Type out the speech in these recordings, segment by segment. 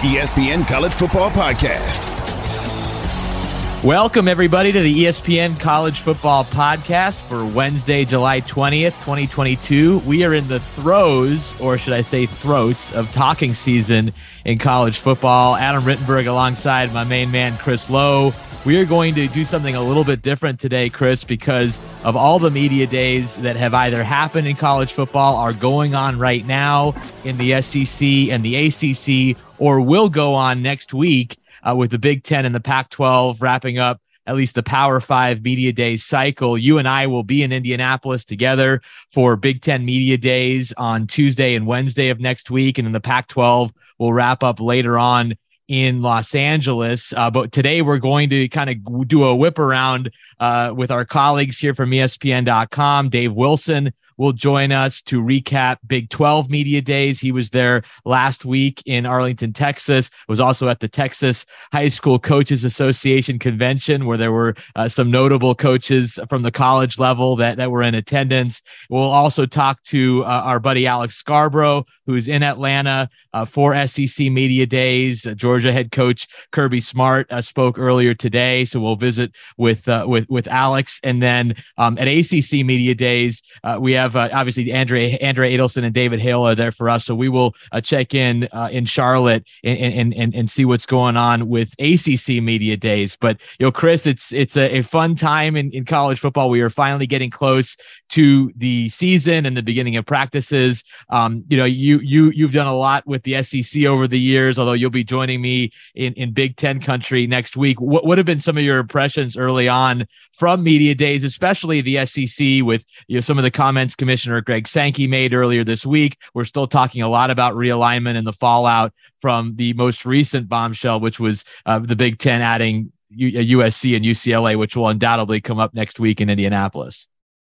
ESPN College Football Podcast. Welcome, everybody, to the ESPN College Football Podcast for Wednesday, July 20th, 2022. We are in the throes, or should I say throats, of talking season in college football. Adam Rittenberg alongside my main man, Chris Lowe. We are going to do something a little bit different today, Chris, because of all the media days that have either happened in college football, are going on right now in the SEC and the ACC, or will go on next week with the Big Ten and the Pac-12 wrapping up at least the Power 5 Media Days cycle. You and I will be in Indianapolis together for Big Ten Media Days on Tuesday and Wednesday of next week, and then the Pac-12 will wrap up later on in Los Angeles. But today we're going to kind of do a whip around with our colleagues here from ESPN.com. Dave Wilson will join us to recap Big 12 Media Days. He was there last week in Arlington, Texas. Was also at the Texas High School Coaches Association convention, where there were some notable coaches from the college level that were in attendance. We'll also talk to our buddy Alex Scarborough, who's in Atlanta for SEC Media Days. Georgia head coach Kirby Smart spoke earlier today, so we'll visit with Alex. And then at ACC Media Days, we have obviously Andrea Adelson and David Hale are there for us, so we will check in Charlotte and see what's going on with ACC Media Days. But Chris, it's a fun time in college football. We are finally getting close to the season and the beginning of practices. You've done a lot with the SEC over the years, although you'll be joining me in Big Ten country next week. What have been some of your impressions early on from Media Days, especially the SEC, with some of the comments Commissioner Greg Sankey made earlier this week? We're still talking a lot about realignment and the fallout from the most recent bombshell, which was the Big Ten adding USC and UCLA, which will undoubtedly come up next week in Indianapolis.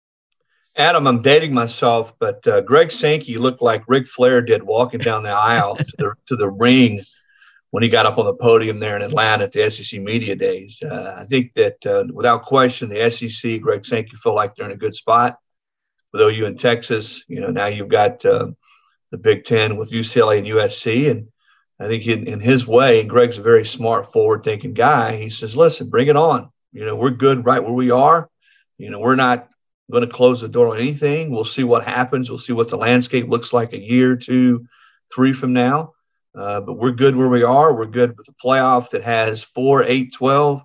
Adam, I'm dating myself, but Greg Sankey looked like Ric Flair did walking down the aisle to the ring when he got up on the podium there in Atlanta at the SEC Media Days. I think that without question, the SEC, Greg Sankey, feel like they're in a good spot. With OU in Texas, now you've got the Big Ten with UCLA and USC. And I think in his way, and Greg's a very smart, forward-thinking guy, he says, listen, bring it on. We're good right where we are. We're not going to close the door on anything. We'll see what happens. We'll see what the landscape looks like a year, 2, 3 from now. But we're good where we are. We're good with the playoff that has 4, 8, 12.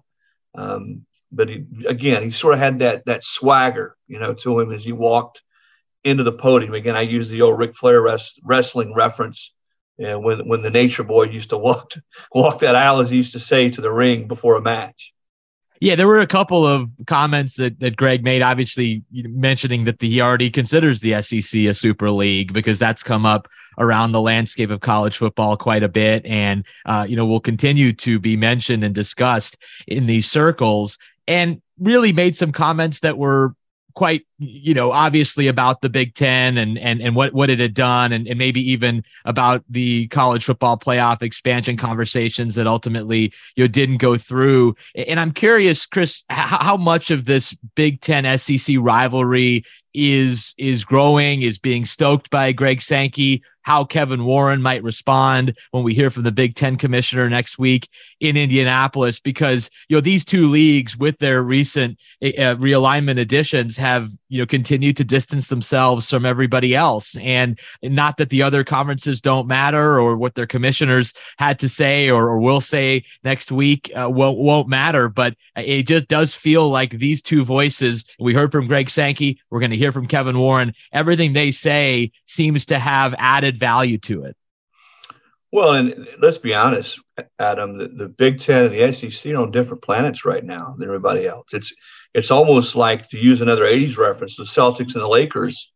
But he sort of had that swagger, to him as he walked into the podium. Again, I use the old Ric Flair wrestling reference, when the Nature Boy used to walk that aisle, as he used to say, to the ring before a match. Yeah, there were a couple of comments that Greg made, obviously mentioning that he already considers the SEC a super league, because that's come up around the landscape of college football quite a bit, and will continue to be mentioned and discussed in these circles, and really made some comments that were quite, obviously about the Big Ten and what it had done, and maybe even about the college football playoff expansion conversations that ultimately didn't go through. And I'm curious, Chris, how much of this Big Ten SEC rivalry is growing, is being stoked by Greg Sankey, how Kevin Warren might respond when we hear from the Big Ten commissioner next week in Indianapolis, because, these two leagues with their recent realignment additions have, continued to distance themselves from everybody else. And not that the other conferences don't matter, or what their commissioners had to say or will say next week won't matter, but it just does feel like these two voices, we heard from Greg Sankey, we're going to hear from Kevin Warren, everything they say seems to have added value to it. Well, and let's be honest, Adam, the Big Ten and the SEC are on different planets right now than everybody else. It's almost like, to use another 80s reference, the Celtics and the Lakers,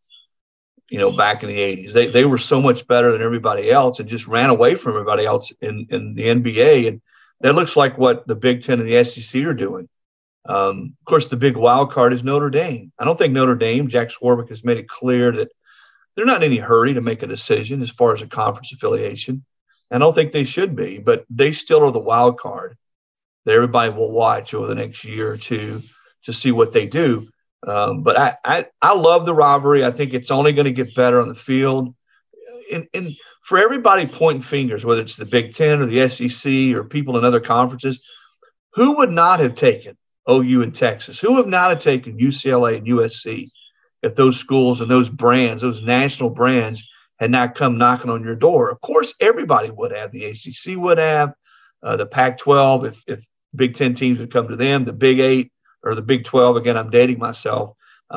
back in the 80s. They were so much better than everybody else and just ran away from everybody else in the NBA. And that looks like what the Big Ten and the SEC are doing. Of course, the big wild card is Notre Dame. I don't think Notre Dame, Jack Swarbrick has made it clear that they're not in any hurry to make a decision as far as a conference affiliation. I don't think they should be, but they still are the wild card that everybody will watch over the next year or two to see what they do. But I love the rivalry. I think it's only going to get better on the field. and for everybody pointing fingers, whether it's the Big Ten or the SEC or people in other conferences, who would not have taken OU and Texas? Who would not have taken UCLA and USC if those schools and those brands, those national brands, had not come knocking on your door? Of course, everybody would have. The ACC would have, the Pac-12, if Big Ten teams would come to them, the Big 8 or the Big 12. Again, I'm dating myself.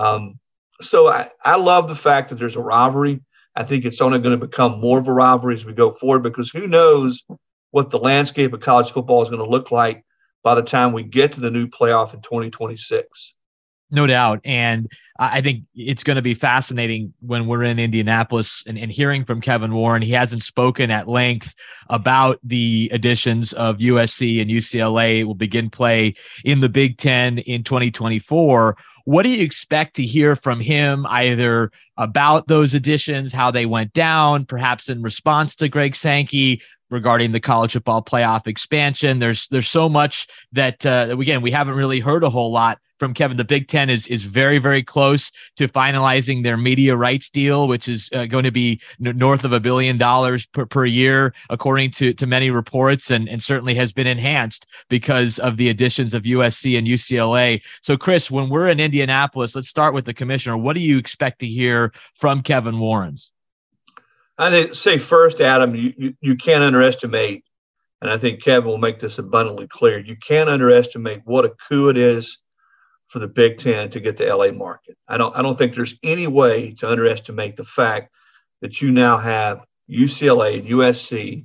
So I love the fact that there's a rivalry. I think it's only going to become more of a rivalry as we go forward, because who knows what the landscape of college football is going to look like by the time we get to the new playoff in 2026. No doubt. And I think it's going to be fascinating when we're in Indianapolis and hearing from Kevin Warren. He hasn't spoken at length about the additions of USC and UCLA. Will begin play in the Big Ten in 2024. What do you expect to hear from him, either about those additions, how they went down, perhaps in response to Greg Sankey regarding the college football playoff expansion? There's so much that, again, we haven't really heard a whole lot from Kevin. The Big Ten is very, very close to finalizing their media rights deal, which is going to be north of $1 billion per year, according to many reports, and certainly has been enhanced because of the additions of USC and UCLA. So, Chris, when we're in Indianapolis, let's start with the commissioner. What do you expect to hear from Kevin Warren? I think, say first, Adam, you can't underestimate, and I think Kevin will make this abundantly clear, you can't underestimate what a coup it is for the Big Ten to get the LA market. I don't think there's any way to underestimate the fact that you now have UCLA and USC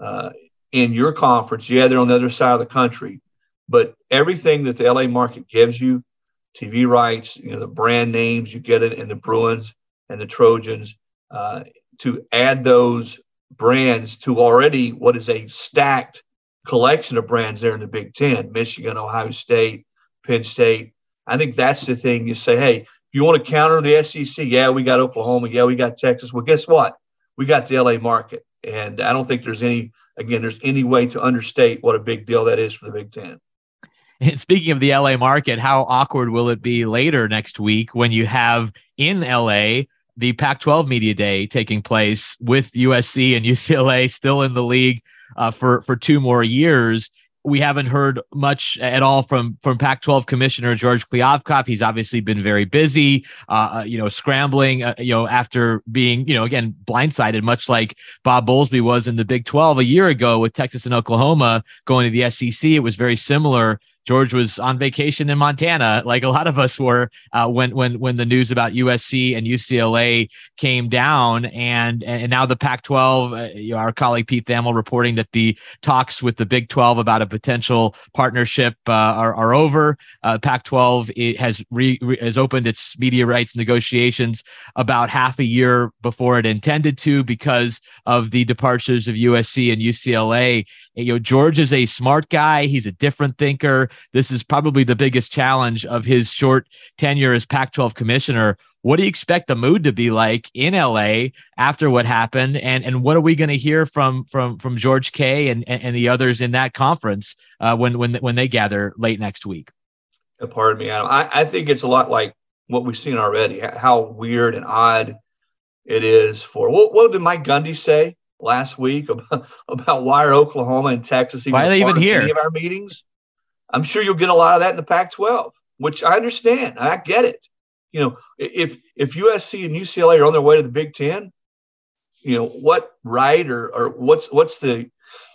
in your conference. Yeah, they're on the other side of the country, but everything that the LA market gives you, TV rights, the brand names, you get it in the Bruins and the Trojans, to add those brands to already what is a stacked collection of brands there in the Big Ten, Michigan, Ohio State, Penn State. I think that's the thing. You say, hey, if you want to counter the SEC, yeah, we got Oklahoma, yeah, we got Texas. Well, guess what? We got the LA market. And I don't think there's any way to understate what a big deal that is for the Big Ten. And speaking of the LA market, how awkward will it be later next week when you have in LA the Pac-12 Media Day taking place with USC and UCLA still in the league for 2 more years? We haven't heard much at all from Pac-12 Commissioner George Kliavkoff. He's obviously been very busy, scrambling, after being, again, blindsided, much like Bob Bowlesby was in the Big 12 a year ago with Texas and Oklahoma going to the SEC. It was very similar. George was on vacation in Montana, like a lot of us were, when the news about USC and UCLA came down, and now the Pac-12. Our colleague Pete Thamel reporting that the talks with the Big 12 about a potential partnership are over. Pac-12 has opened its media rights negotiations about half a year before it intended to, because of the departures of USC and UCLA. George is a smart guy. He's a different thinker. This is probably the biggest challenge of his short tenure as Pac-12 commissioner. What do you expect the mood to be like in LA after what happened? And what are we going to hear from George K and the others in that conference when they gather late next week? Pardon me, Adam. I think it's a lot like what we've seen already, how weird and odd it is for, what did Mike Gundy say last week about why are Oklahoma and Texas why are they even here? Any of our meetings? I'm sure you'll get a lot of that in the Pac-12, which I understand. I get it. If USC and UCLA are on their way to the Big Ten, what right or what's the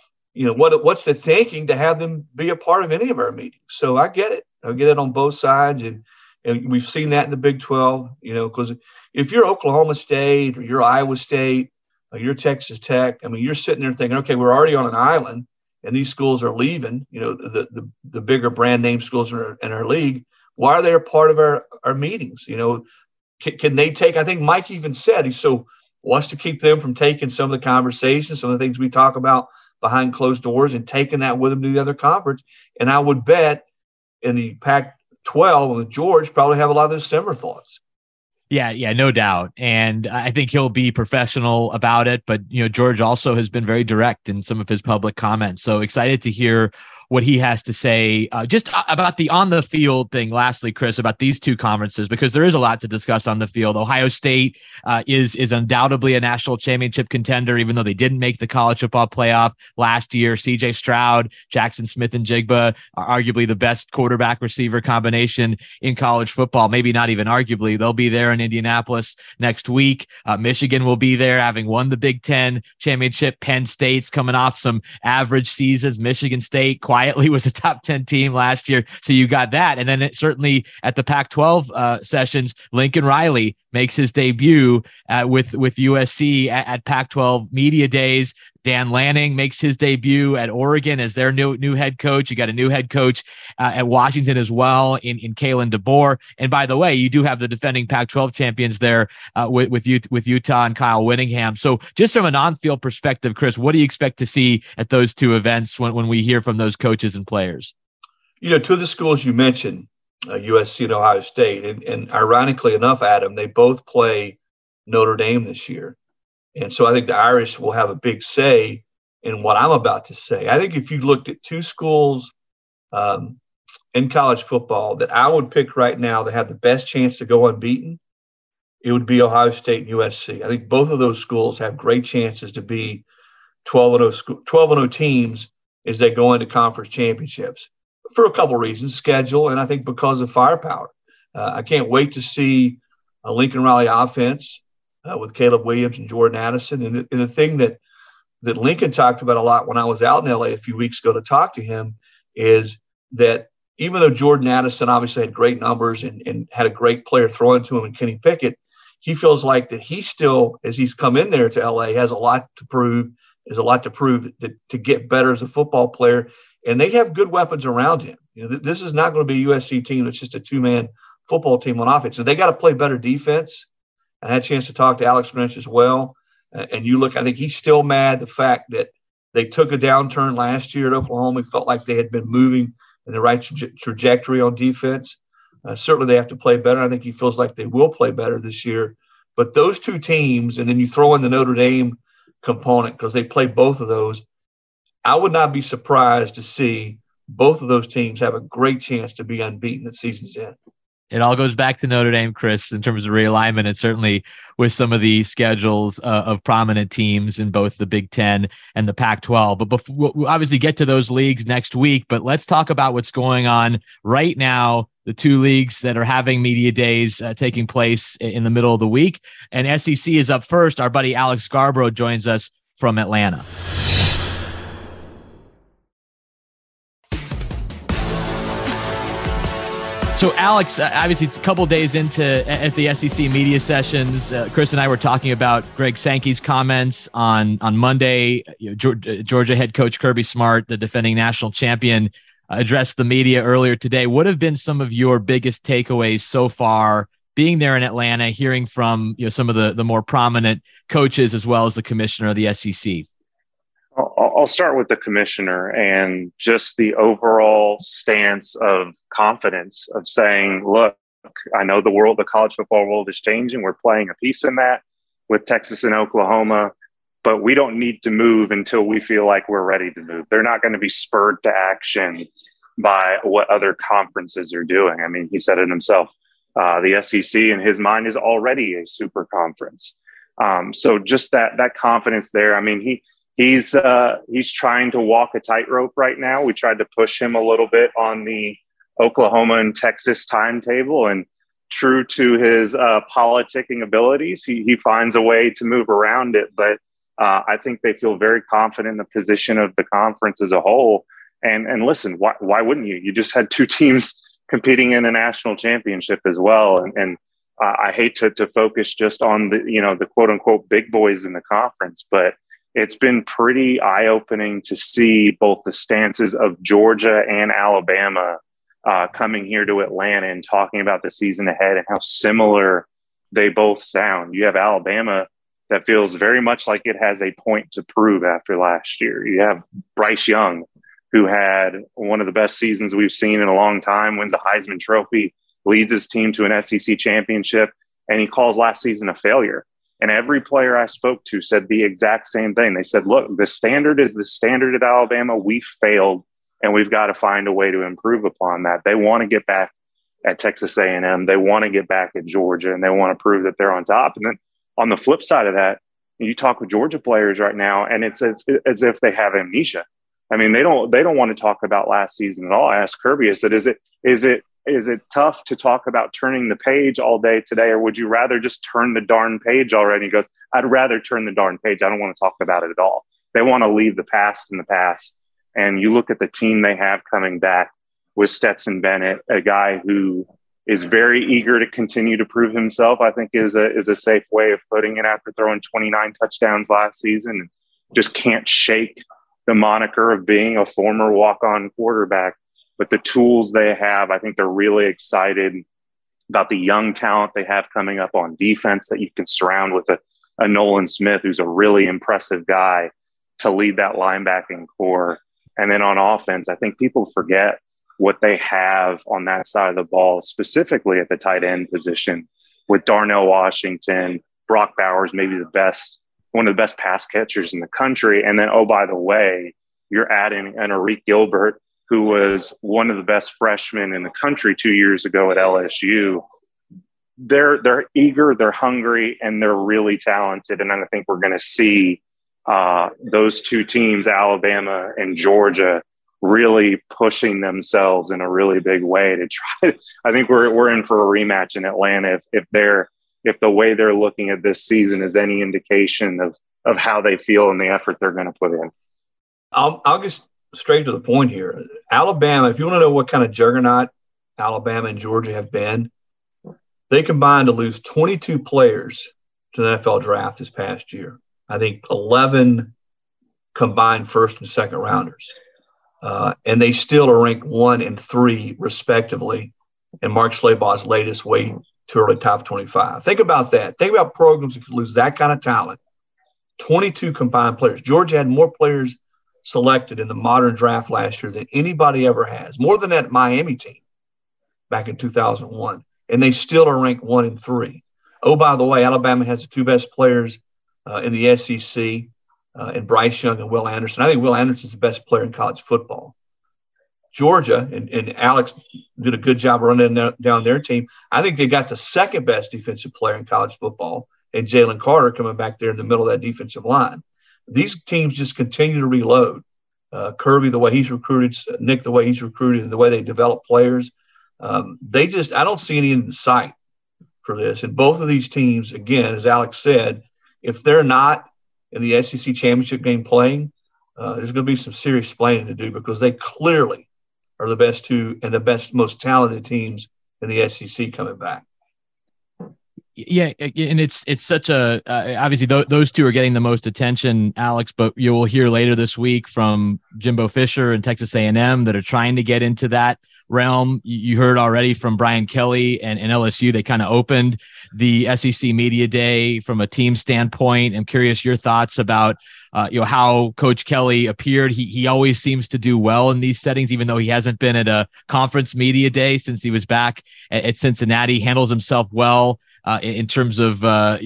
what's the thinking to have them be a part of any of our meetings? So I get it. I get it on both sides, and we've seen that in the Big 12. Because if you're Oklahoma State or you're Iowa State or you're Texas Tech, I mean, you're sitting there thinking, okay, we're already on an island, and these schools are leaving. The bigger brand name schools in our league. Why are they a part of our meetings? Can they take? I think Mike even said he wants to keep them from taking some of the conversations, some of the things we talk about behind closed doors, and taking that with them to the other conference. And I would bet in the Pac-12 with George probably have a lot of those similar thoughts. Yeah, no doubt. And I think he'll be professional about it. But, George also has been very direct in some of his public comments. So excited to hear what he has to say just about the on the field thing. Lastly, Chris, about these two conferences, because there is a lot to discuss on the field. Ohio State is undoubtedly a national championship contender, even though they didn't make the college football playoff last year. CJ Stroud, Jackson Smith-Njigba are arguably the best quarterback receiver combination in college football. Maybe not even arguably. They'll be there in Indianapolis next week. Michigan will be there, having won the Big Ten championship. Penn State's coming off some average seasons. Michigan State quietly was a top 10 team last year. So you got that. And then certainly at the Pac-12 sessions, Lincoln Riley makes his debut with USC at Pac-12 media days. Dan Lanning makes his debut at Oregon as their new head coach. You got a new head coach at Washington as well in Kalen DeBoer. And by the way, you do have the defending Pac-12 champions there with Utah and Kyle Whittingham. So just from an on-field perspective, Chris, what do you expect to see at those two events when we hear from those coaches and players? Two of the schools you mentioned, USC and Ohio State, and ironically enough, Adam, they both play Notre Dame this year. And so I think the Irish will have a big say in what I'm about to say. I think if you looked at two schools in college football that I would pick right now that have the best chance to go unbeaten, it would be Ohio State and USC. I think both of those schools have great chances to be 12-0 teams as they go into conference championships for a couple of reasons, schedule, and I think because of firepower. I can't wait to see a Lincoln Riley offense with Caleb Williams and Jordan Addison. And the thing that Lincoln talked about a lot when I was out in LA a few weeks ago to talk to him is that even though Jordan Addison obviously had great numbers and had a great player throwing to him in Kenny Pickett, he feels like that he still, as he's come in there to LA, has a lot to prove, to get better as a football player. And they have good weapons around him. This is not going to be a USC team that's just a two-man football team on offense. So they got to play better defense. I had a chance to talk to Alex Grinch as well. And you look, I think he's still mad the fact that they took a downturn last year at Oklahoma. He felt like they had been moving in the right trajectory on defense. Certainly they have to play better. I think he feels like they will play better this year. But those two teams, and then you throw in the Notre Dame component because they play both of those, I would not be surprised to see both of those teams have a great chance to be unbeaten at season's end. It all goes back to Notre Dame, Chris, in terms of realignment, and certainly with some of the schedules of prominent teams in both the Big Ten and the Pac-12. But we'll obviously get to those leagues next week, but let's talk about what's going on right now, the two leagues that are having media days taking place in the middle of the week. And SEC is up first. Our buddy Alex Scarborough joins us from Atlanta. So, Alex, obviously it's a couple days into at the SEC media sessions. Chris and I were talking about Greg Sankey's comments on Monday. Georgia head coach Kirby Smart, the defending national champion, addressed the media earlier today. What have been some of your biggest takeaways so far being there in Atlanta, hearing from some of the more prominent coaches as well as the commissioner of the SEC? I'll start with the commissioner and just the overall stance of confidence of saying, look, I know the college football world is changing. We're playing a piece in that with Texas and Oklahoma, but we don't need to move until we feel like we're ready to move. They're not going to be spurred to action by what other conferences are doing. I mean, he said it himself. The SEC in his mind is already a super conference. So just that confidence there. I mean, He's trying to walk a tightrope right now. We tried to push him a little bit on the Oklahoma and Texas timetable, and true to his politicking abilities, he finds a way to move around it. But I think they feel very confident in the position of the conference as a whole. And listen, why wouldn't you? You just had two teams competing in a national championship as well. And I hate to focus just on the quote unquote big boys in the conference, but it's been pretty eye-opening to see both the stances of Georgia and Alabama coming here to Atlanta and talking about the season ahead and how similar they both sound. You have Alabama that feels very much like it has a point to prove after last year. You have Bryce Young, who had one of the best seasons we've seen in a long time, wins the Heisman Trophy, leads his team to an SEC championship, and he calls last season a failure. And every player I spoke to said the exact same thing. They said, look, the standard is the standard at Alabama. We failed and we've got to find a way to improve upon that. They want to get back at Texas A&M. They want to get back at Georgia, and they want to prove that they're on top. And then on the flip side of that, you talk with Georgia players right now, and it's as if they have amnesia. I mean, they don't want to talk about last season at all. I asked Kirby, I said, is it tough to talk about turning the page all day today, or would you rather just turn the darn page already? He goes, I'd rather turn the darn page. I don't want to talk about it at all. They want to leave the past in the past. And you look at the team they have coming back with Stetson Bennett, a guy who is very eager to continue to prove himself, I think is a safe way of putting it after throwing 29 touchdowns last season. Just can't shake the moniker of being a former walk-on quarterback. But the tools they have, I think they're really excited about the young talent they have coming up on defense that you can surround with a Nolan Smith, who's a really impressive guy to lead that linebacking core. And then on offense, I think people forget what they have on that side of the ball, specifically at the tight end position with Darnell Washington, Brock Bowers, maybe one of the best pass catchers in the country. And then, oh, by the way, you're adding an Arik Gilbert, who was one of the best freshmen in the country 2 years ago at LSU. They're eager, they're hungry, and they're really talented. And I think we're going to see those two teams, Alabama and Georgia, really pushing themselves in a really big way to try. I think we're in for a rematch in Atlanta if the way they're looking at this season is any indication of how they feel and the effort they're going to put in. I'll just straight to the point here. Alabama, if you want to know what kind of juggernaut Alabama and Georgia have been, they combined to lose 22 players to the NFL draft this past year. I think 11 combined first and second rounders. And they still are ranked 1 and 3, respectively, in Mark Slaybaugh's latest way to early top 25. Think about that. Think about programs that could lose that kind of talent. 22 combined players. Georgia had more players selected in the modern draft last year than anybody ever has. More than that Miami team back in 2001. And they still are ranked 1 and 3. Oh, by the way, Alabama has the 2 best players in the SEC. And Bryce Young and Will Anderson. I think Will Anderson is the best player in college football. Georgia and Alex did a good job running down their team. I think they got the second best defensive player in college football, and Jalen Carter coming back there in the middle of that defensive line. These teams just continue to reload. Kirby, the way he's recruited, Nick, the way he's recruited, and the way they develop players. I don't see any in sight for this. And both of these teams, again, as Alex said, if they're not in the SEC championship game playing, there's going to be some serious explaining to do because they clearly are the best 2 and the best, most talented teams in the SEC coming back. Yeah, and it's such a obviously those 2 are getting the most attention, Alex. But you will hear later this week from Jimbo Fisher and Texas A&M that are trying to get into that realm. You heard already from Brian Kelly and LSU. They kind of opened the SEC Media Day from a team standpoint. I'm curious your thoughts about how Coach Kelly appeared. He always seems to do well in these settings, even though he hasn't been at a conference media day since he was back at Cincinnati. Handles himself well in terms of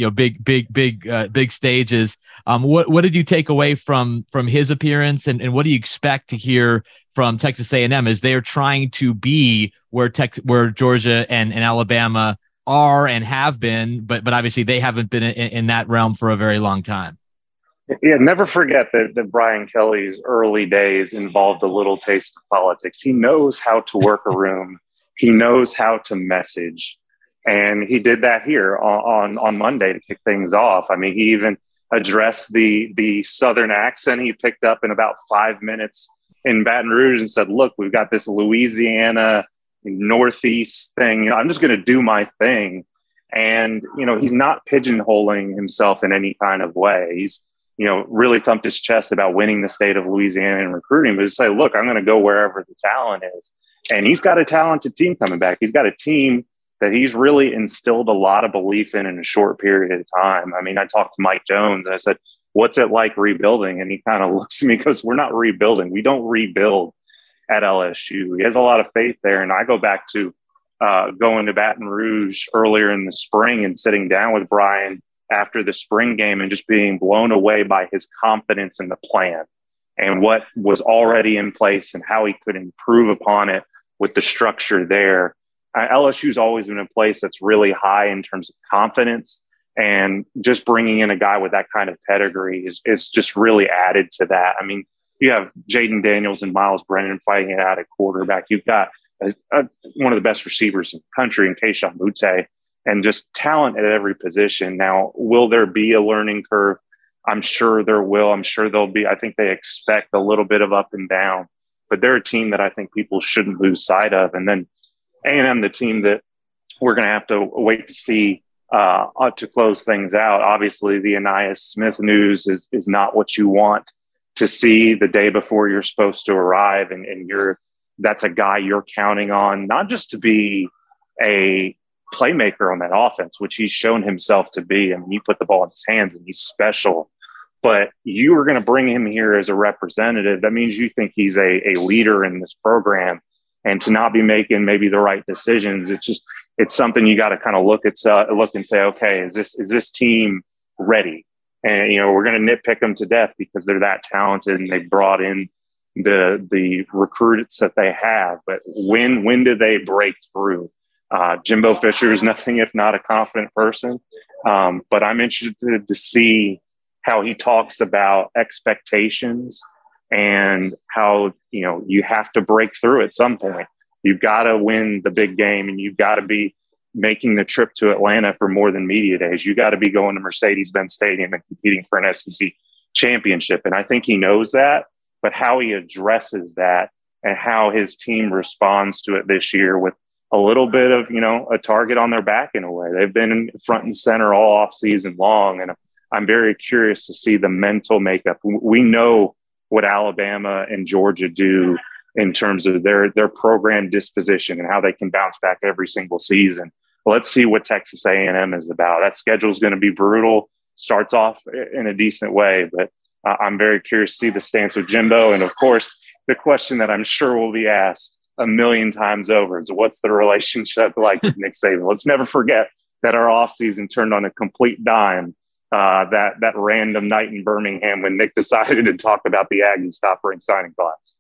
big stages. What did you take away from his appearance, and what do you expect to hear from Texas A&M as they are trying to be where Georgia and Alabama are and have been, but obviously they haven't been in that realm for a very long time? Yeah, never forget that Brian Kelly's early days involved a little taste of politics. He knows how to work a room. He knows how to message. And he did that here on Monday to kick things off. I mean, he even addressed the Southern accent he picked up in about 5 minutes in Baton Rouge and said, look, we've got this Louisiana Northeast thing. I'm just going to do my thing. And, he's not pigeonholing himself in any kind of way. He's, really thumped his chest about winning the state of Louisiana and recruiting, but to say, look, I'm going to go wherever the talent is. And he's got a talented team coming back. He's got a team that he's really instilled a lot of belief in a short period of time. I mean, I talked to Mike Jones and I said, what's it like rebuilding? And he kind of looks at me and goes, we're not rebuilding. We don't rebuild at LSU. He has a lot of faith there. And I go back to going to Baton Rouge earlier in the spring and sitting down with Brian after the spring game and just being blown away by his confidence in the plan. and what was already in place and how he could improve upon it with the structure there. LSU's always been a place that's really high in terms of confidence, and just bringing in a guy with that kind of pedigree is just really added to that. I mean, you have Jaden Daniels and Miles Brennan fighting it out at quarterback. You've got one of the best receivers in the country in Keishawn Butte, and just talent at every position. Now, will there be a learning curve? I'm sure there will. I'm sure there'll be. I think they expect a little bit of up and down, but they're a team that I think people shouldn't lose sight of. And then A&M, the team that we're going to have to wait to see to close things out. Obviously, the Ainias Smith news is not what you want to see the day before you're supposed to arrive, and that's a guy you're counting on, not just to be a playmaker on that offense, which he's shown himself to be. I mean, you put the ball in his hands and he's special, but you are going to bring him here as a representative. That means you think he's a leader in this program, and to not be making maybe the right decisions. It's something you got to kind of look and say, okay, is this team ready? And, we're going to nitpick them to death because they're that talented and they brought in the recruits that they have. But when do they break through? Jimbo Fisher is nothing if not a confident person. But I'm interested to see how he talks about expectations and how, you have to break through at some point. You've got to win the big game, and you've got to be making the trip to Atlanta for more than media days. You got to be going to Mercedes-Benz Stadium and competing for an SEC championship. And I think he knows that, but how he addresses that and how his team responds to it this year with a little bit of, a target on their back in a way. They've been in front and center all off season long. And I'm very curious to see the mental makeup. We know what Alabama and Georgia do in terms of their program disposition and how they can bounce back every single season. Let's see what Texas A&M is about. That schedule is going to be brutal. Starts off in a decent way, but I'm very curious to see the stance with Jimbo. And of course, the question that I'm sure will be asked a million times over is, what's the relationship like with Nick Saban? Let's never forget that our offseason turned on a complete dime. That random night in Birmingham when Nick decided to talk about the Aggies offering signing class.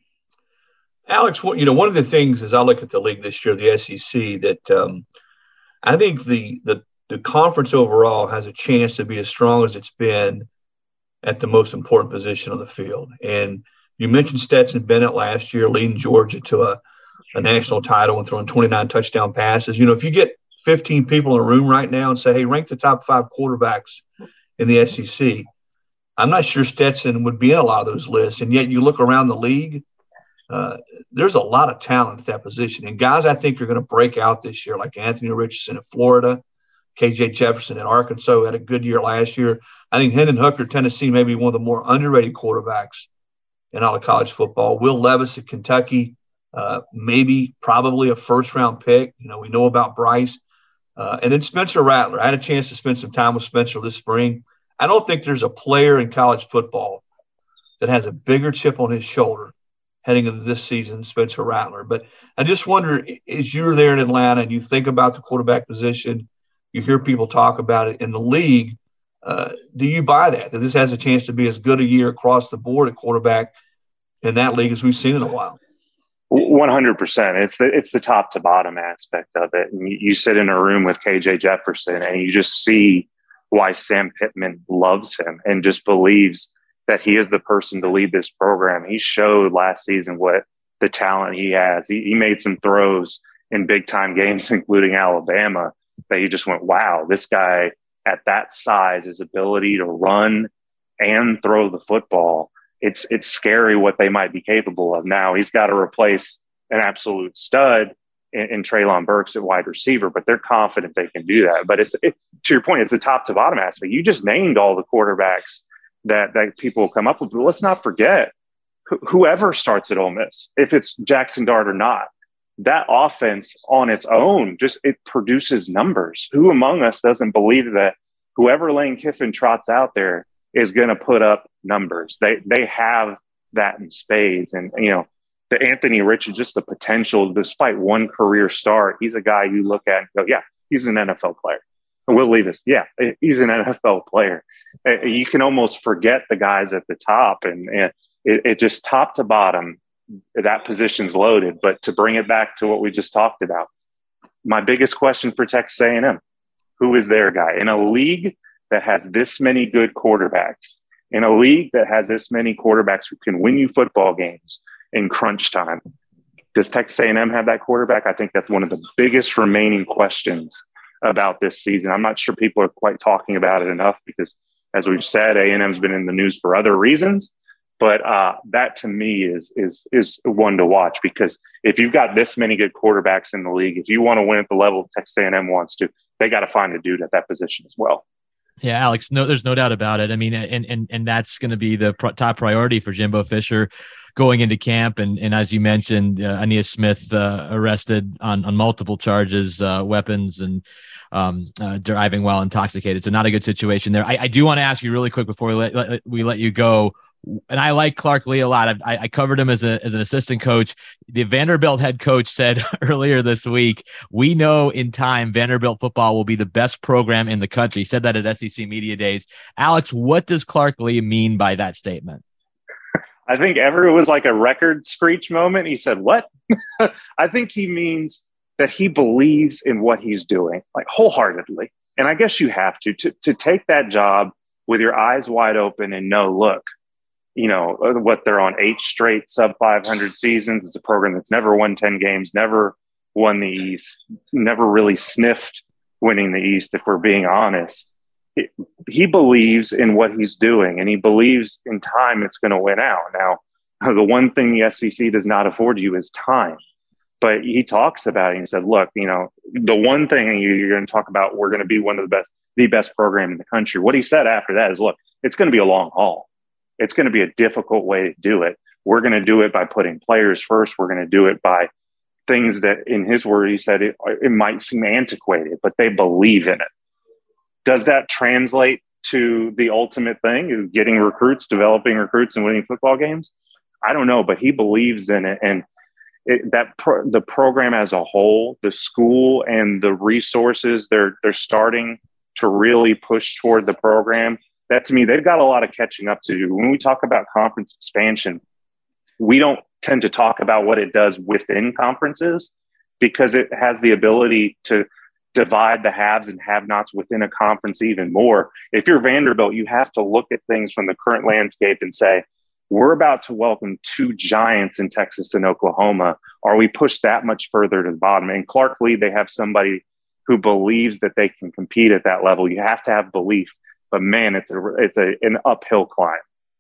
Alex, one of the things as I look at the league this year, the SEC, that I think the conference overall has a chance to be as strong as it's been at the most important position on the field. And you mentioned Stetson Bennett last year leading Georgia to a national title and throwing 29 touchdown passes. If you get 15 people in a room right now and say, hey, rank the top 5 quarterbacks in the SEC, I'm not sure Stetson would be in a lot of those lists. And yet you look around the league, there's a lot of talent at that position. And guys I think are going to break out this year, like Anthony Richardson in Florida, KJ Jefferson in Arkansas had a good year last year. I think Hendon Hooker, Tennessee, may be one of the more underrated quarterbacks in all of college football. Will Levis at Kentucky, probably a first-round pick. We know about Bryce. And then Spencer Rattler. I had a chance to spend some time with Spencer this spring. I don't think there's a player in college football that has a bigger chip on his shoulder heading into this season, Spencer Rattler. But I just wonder, as you're there in Atlanta and you think about the quarterback position, you hear people talk about it in the league, do you buy that this has a chance to be as good a year across the board at quarterback in that league as we've seen in a while? 100%. It's the top to bottom aspect of it. And you sit in a room with KJ Jefferson and you just see why Sam Pittman loves him and just believes that he is the person to lead this program. He showed last season what the talent he has. He made some throws in big time games, including Alabama, that you just went, wow, this guy at that size, his ability to run and throw the football, it's scary what they might be capable of. Now he's got to replace an absolute stud in Treylon Burks at wide receiver, but they're confident they can do that. But to your point, it's the top to bottom aspect. You just named all the quarterbacks that people will come up with. But let's not forget, whoever starts at Ole Miss, if it's Jackson Dart or not, that offense on its own, it produces numbers. Who among us doesn't believe that whoever Lane Kiffin trots out there is going to put up numbers? They have that in spades. And, the Anthony Richardson, just the potential, despite one career start, he's a guy you look at and go, yeah, he's an NFL player. Will Levis, yeah, he's an NFL player. You can almost forget the guys at the top. And it just top to bottom, that position's loaded. But to bring it back to what we just talked about, my biggest question for Texas A&M, who is their guy? In a league that has this many good quarterbacks, in a league that has this many quarterbacks who can win you football games in crunch time, does Texas A&M have that quarterback? I think that's one of the biggest remaining questions about this season. I'm not sure people are quite talking about it enough because, as we've said, A&M's been in the news for other reasons. But that to me is one to watch, because if you've got this many good quarterbacks in the league, if you want to win at the level Texas A&M wants to, they got to find a dude at that position as well. Yeah, Alex, no, there's no doubt about it. I mean, and that's going to be the top priority for Jimbo Fisher going into camp. And as you mentioned, Ainias Smith arrested on multiple charges, weapons and driving while intoxicated. So not a good situation there. I do want to ask you really quick before we let you go. And I like Clark Lea a lot. I covered him as an assistant coach. The Vanderbilt head coach said earlier this week, we know in time Vanderbilt football will be the best program in the country. He said that at SEC Media Days. Alex, what does Clark Lea mean by that statement? I think it was like a record screech moment. He said, what? I think he means that he believes in what he's doing, like wholeheartedly. And I guess you have to take that job with your eyes wide open and know, look, you know, what they're on 8 straight sub 500 seasons. It's a program that's never won 10 games, never won the East, never really sniffed winning the East, if we're being honest. He believes in what he's doing, and he believes in time it's going to win out. Now, the one thing the SEC does not afford you is time. But he talks about it. He said, look, you know, the one thing you're going to talk about, we're going to be one of the best program in the country. What he said after that is, look, it's going to be a long haul. It's going to be a difficult way to do it. We're going to do it by putting players first. We're going to do it by things that, in his word, he said it might seem antiquated, but they believe in it. Does that translate to the ultimate thing, getting recruits, developing recruits, and winning football games? I don't know, but he believes in it. And the program as a whole, the school and the resources they're starting to really push toward the program. That, to me, they've got a lot of catching up to do. When we talk about conference expansion, we don't tend to talk about what it does within conferences, because it has the ability to divide the haves and have-nots within a conference even more. If you're Vanderbilt, you have to look at things from the current landscape and say, we're about to welcome 2 giants in Texas and Oklahoma. Are we pushed that much further to the bottom? And Clark Lea, they have somebody who believes that they can compete at that level. You have to have belief. But man, it's an uphill climb.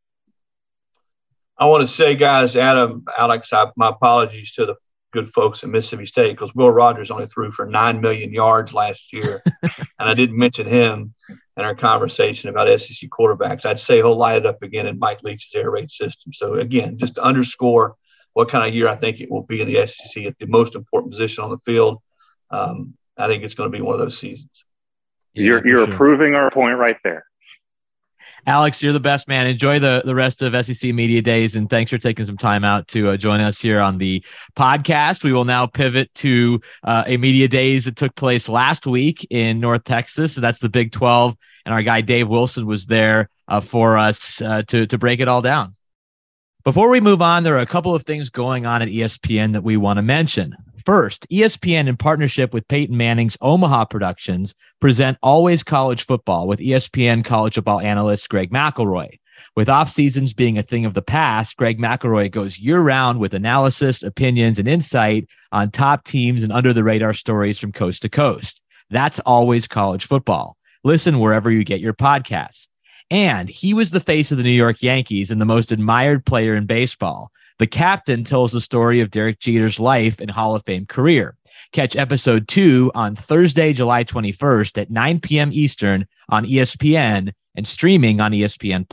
I want to say, guys, Adam, Alex, my apologies to the good folks at Mississippi State, because Will Rogers only threw for 9 million yards last year. And I didn't mention him in our conversation about SEC quarterbacks. I'd say he'll light it up again in Mike Leach's air raid system. So, again, just to underscore what kind of year I think it will be in the SEC at the most important position on the field, I think it's going to be one of those seasons. You're sure. Proving our point right there. Alex, you're the best, man. Enjoy the rest of SEC Media Days, and thanks for taking some time out to join us here on the podcast. We will now pivot to a Media Days that took place last week in North Texas. So that's the Big 12, and our guy Dave Wilson was there for us to break it all down. Before we move on, there are a couple of things going on at ESPN that we want to mention. First, ESPN, in partnership with Peyton Manning's Omaha Productions, present Always College Football with ESPN college football analyst Greg McElroy. With off seasons being a thing of the past, Greg McElroy goes year-round with analysis, opinions, and insight on top teams and under-the-radar stories from coast to coast. That's Always College Football. Listen wherever you get your podcasts. And he was the face of the New York Yankees and the most admired player in baseball. The captain tells the story of Derek Jeter's life and Hall of Fame career. Catch episode 2 on Thursday, July 21st at 9 p.m. Eastern on ESPN and streaming on ESPN+.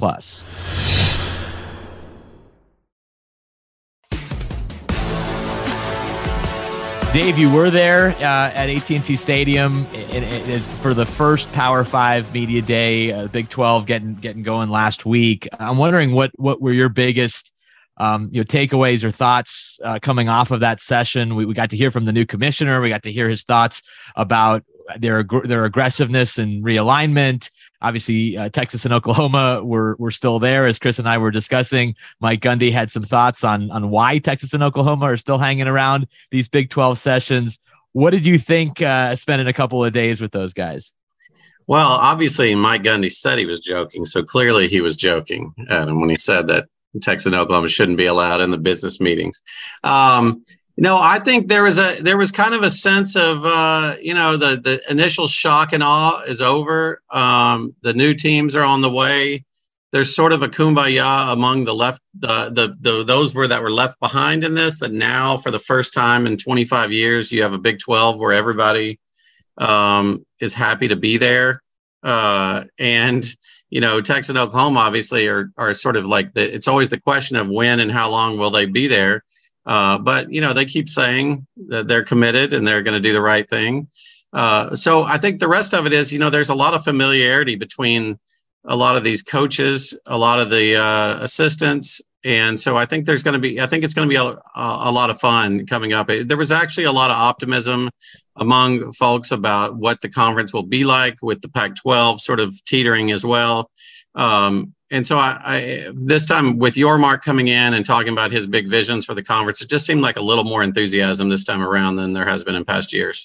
Dave, you were there at AT&T Stadium for the first Power 5 Media Day, Big 12 getting going last week. I'm wondering what were your biggest takeaways or thoughts coming off of that session. We got to hear from the new commissioner. We got to hear his thoughts about their aggressiveness and realignment. Obviously, Texas and Oklahoma were still there, as Chris and I were discussing. Mike Gundy had some thoughts on why Texas and Oklahoma are still hanging around these Big 12 sessions. What did you think spending a couple of days with those guys? Well, obviously, Mike Gundy said he was joking, so clearly he was joking when he said that Texas and Oklahoma shouldn't be allowed in the business meetings. I think there was kind of a sense of, the initial shock and awe is over. The new teams are on the way. There's sort of a kumbaya among the left, those that were left behind in this, that now for the first time in 25 years, you have a Big 12 where everybody is happy to be there. Texas and Oklahoma obviously are sort of like it's always the question of when and how long will they be there. But they keep saying that they're committed and they're going to do the right thing. So I think the rest of it is, there's a lot of familiarity between a lot of these coaches, a lot of the assistants. And so I think it's going to be a lot of fun coming up. There was actually a lot of optimism among folks about what the conference will be like, with the Pac-12 sort of teetering as well. And so I this time with Yormark coming in and talking about his big visions for the conference, it just seemed like a little more enthusiasm this time around than there has been in past years.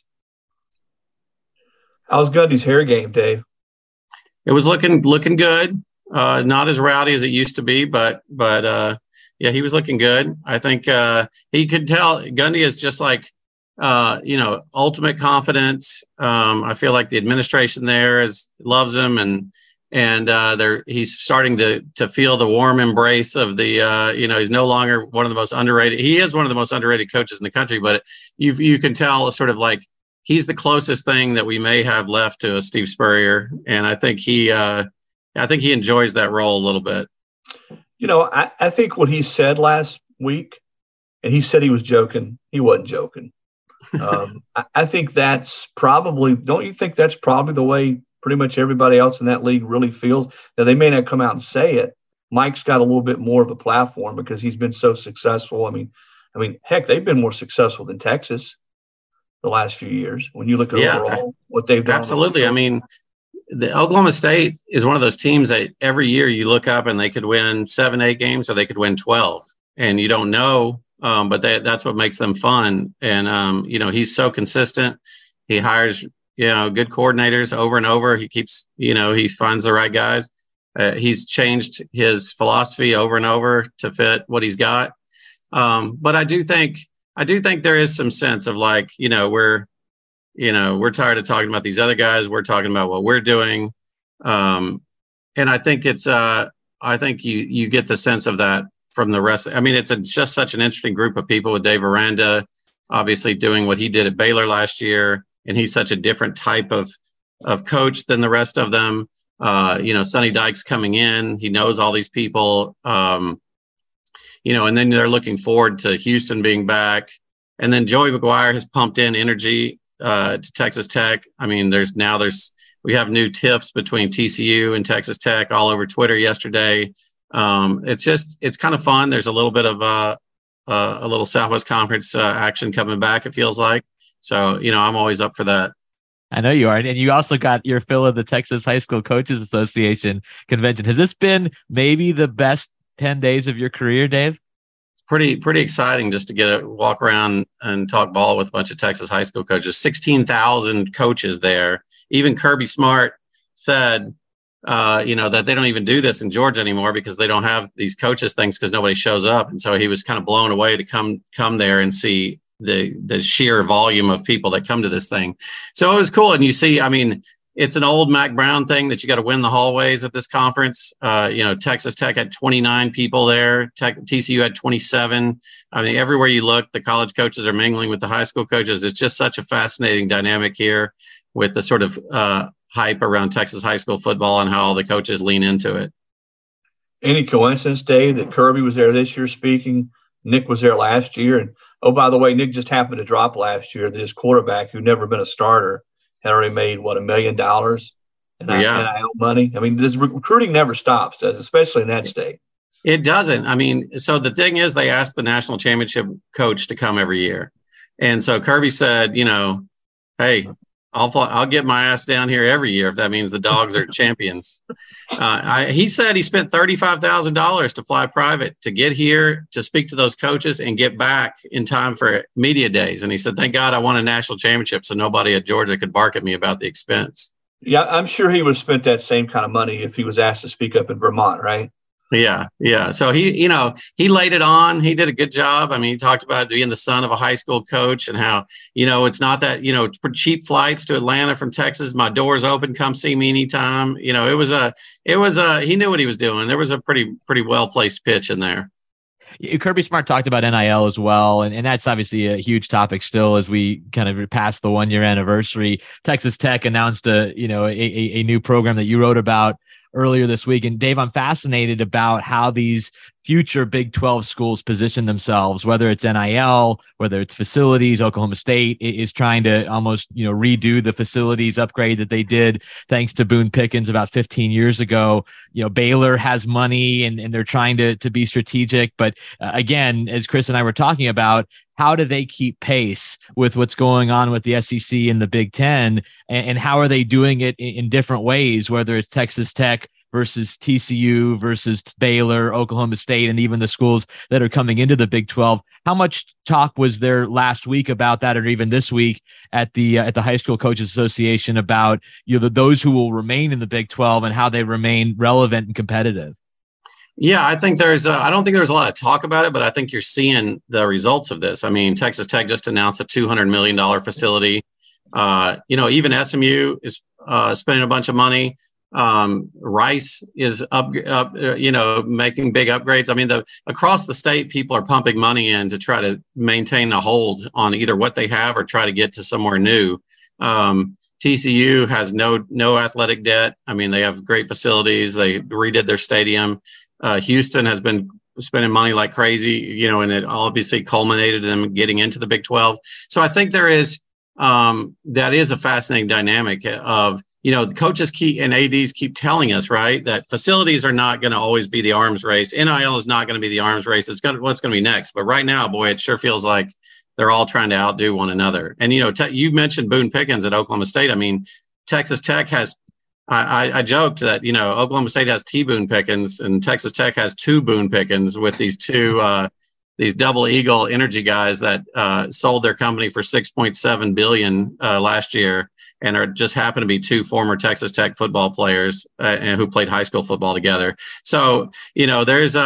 How's Gundy's hair game, Dave? It was looking good. Not as rowdy as it used to be, but yeah, he was looking good. I think he could tell Gundy is just like, ultimate confidence. I feel like the administration there loves him, and he's starting to feel the warm embrace of the, he's no longer one of the most underrated. He is one of the most underrated coaches in the country, but you can tell sort of like he's the closest thing that we may have left to a Steve Spurrier. And I think he enjoys that role a little bit. I think what he said last week, and he said he was joking. He wasn't joking. I think that's probably, don't you think that's probably the way pretty much everybody else in that league really feels? Now, they may not come out and say it. Mike's got a little bit more of a platform because he's been so successful. I mean, heck, they've been more successful than Texas the last few years. When you look at overall what they've done. Absolutely. I mean, the Oklahoma State is one of those teams that every year you look up and they could win 7-8 games or they could win 12, and you don't know. But that's what makes them fun. And, he's so consistent. He hires, good coordinators over and over. He keeps, he finds the right guys. He's changed his philosophy over and over to fit what he's got. But I do think there is some sense of like, we're tired of talking about these other guys. We're talking about what we're doing. And I think I think you get the sense of that from the rest. I mean, it's just such an interesting group of people, with Dave Aranda obviously doing what he did at Baylor last year. And he's such a different type of coach than the rest of them. Sonny Dykes coming in, he knows all these people, and then they're looking forward to Houston being back. And then Joey McGuire has pumped in energy to Texas Tech. I mean, we have new tiffs between TCU and Texas Tech all over Twitter yesterday. It's kind of fun. There's a little bit of a little Southwest Conference action coming back, it feels like. So, I'm always up for that. I know you are. And you also got your fill of the Texas High School Coaches Association convention. Has this been maybe the best 10 days of your career, Dave? It's pretty exciting just to walk around and talk ball with a bunch of Texas high school coaches. 16,000 coaches there. Even Kirby Smart said, that they don't even do this in Georgia anymore because they don't have these coaches things because nobody shows up. And so he was kind of blown away to come there and see the sheer volume of people that come to this thing. So it was cool. And you see, I mean, it's an old Mac Brown thing that you got to win the hallways at this conference. Texas Tech had 29 people there. TCU had 27. I mean, everywhere you look, the college coaches are mingling with the high school coaches. It's just such a fascinating dynamic here with the sort of hype around Texas high school football and how all the coaches lean into it. Any coincidence, Dave, that Kirby was there this year speaking? Nick was there last year. And, oh, by the way, Nick just happened to drop last year that his quarterback, who'd never been a starter, had already made, $1 million in NIL money. I mean, this recruiting never stops, does it? Especially in that state. It doesn't. I mean, so the thing is, they asked the national championship coach to come every year. And so Kirby said, hey, I'll get my ass down here every year if that means the Dogs are champions. He said he spent $35,000 to fly private to get here, to speak to those coaches and get back in time for media days. And he said, thank God I won a national championship so nobody at Georgia could bark at me about the expense. Yeah, I'm sure he would have spent that same kind of money if he was asked to speak up in Vermont, right? Yeah. So he laid it on. He did a good job. I mean, he talked about being the son of a high school coach and how, it's not that, it's for cheap flights to Atlanta from Texas. My door's open. Come see me anytime. He knew what he was doing. There was a pretty well-placed pitch in there. Kirby Smart talked about NIL as well, and that's obviously a huge topic still as we kind of pass the 1-year anniversary. Texas Tech announced a new program that you wrote about earlier this week. And Dave, I'm fascinated about how these future Big 12 schools position themselves, whether it's NIL, whether it's facilities. Oklahoma State is trying to almost, redo the facilities upgrade that they did thanks to Boone Pickens about 15 years ago. Baylor has money and they're trying to be strategic. But again, as Chris and I were talking about, how do they keep pace with what's going on with the SEC and the Big Ten? And how are they doing it in different ways, whether it's Texas Tech versus TCU versus Baylor, Oklahoma State, and even the schools that are coming into the Big 12? How much talk was there last week about that, or even this week at the High School Coaches Association about those who will remain in the Big 12 and how they remain relevant and competitive? Yeah, I think I don't think there's a lot of talk about it, but I think you're seeing the results of this. I mean, Texas Tech just announced a $200 million facility. Even SMU is spending a bunch of money. Rice is making big upgrades. I mean, across the state, people are pumping money in to try to maintain a hold on either what they have or try to get to somewhere new. TCU has no athletic debt. I mean, they have great facilities. They redid their stadium. Houston has been spending money like crazy, and it obviously culminated in them getting into the Big 12. So I think that is a fascinating dynamic of, the coaches and ADs keep telling us, right, that facilities are not going to always be the arms race. NIL is not going to be the arms race. It's what's going to be next. But right now, boy, it sure feels like they're all trying to outdo one another. And, you mentioned Boone Pickens at Oklahoma State. I mean, Texas Tech has, I joked that, Oklahoma State has T Boone Pickens and Texas Tech has 2 Boone Pickens with these two, these Double Eagle Energy guys that sold their company for $6.7 billion last year, and are just happen to be 2 former Texas Tech football players who played high school football together. So, there's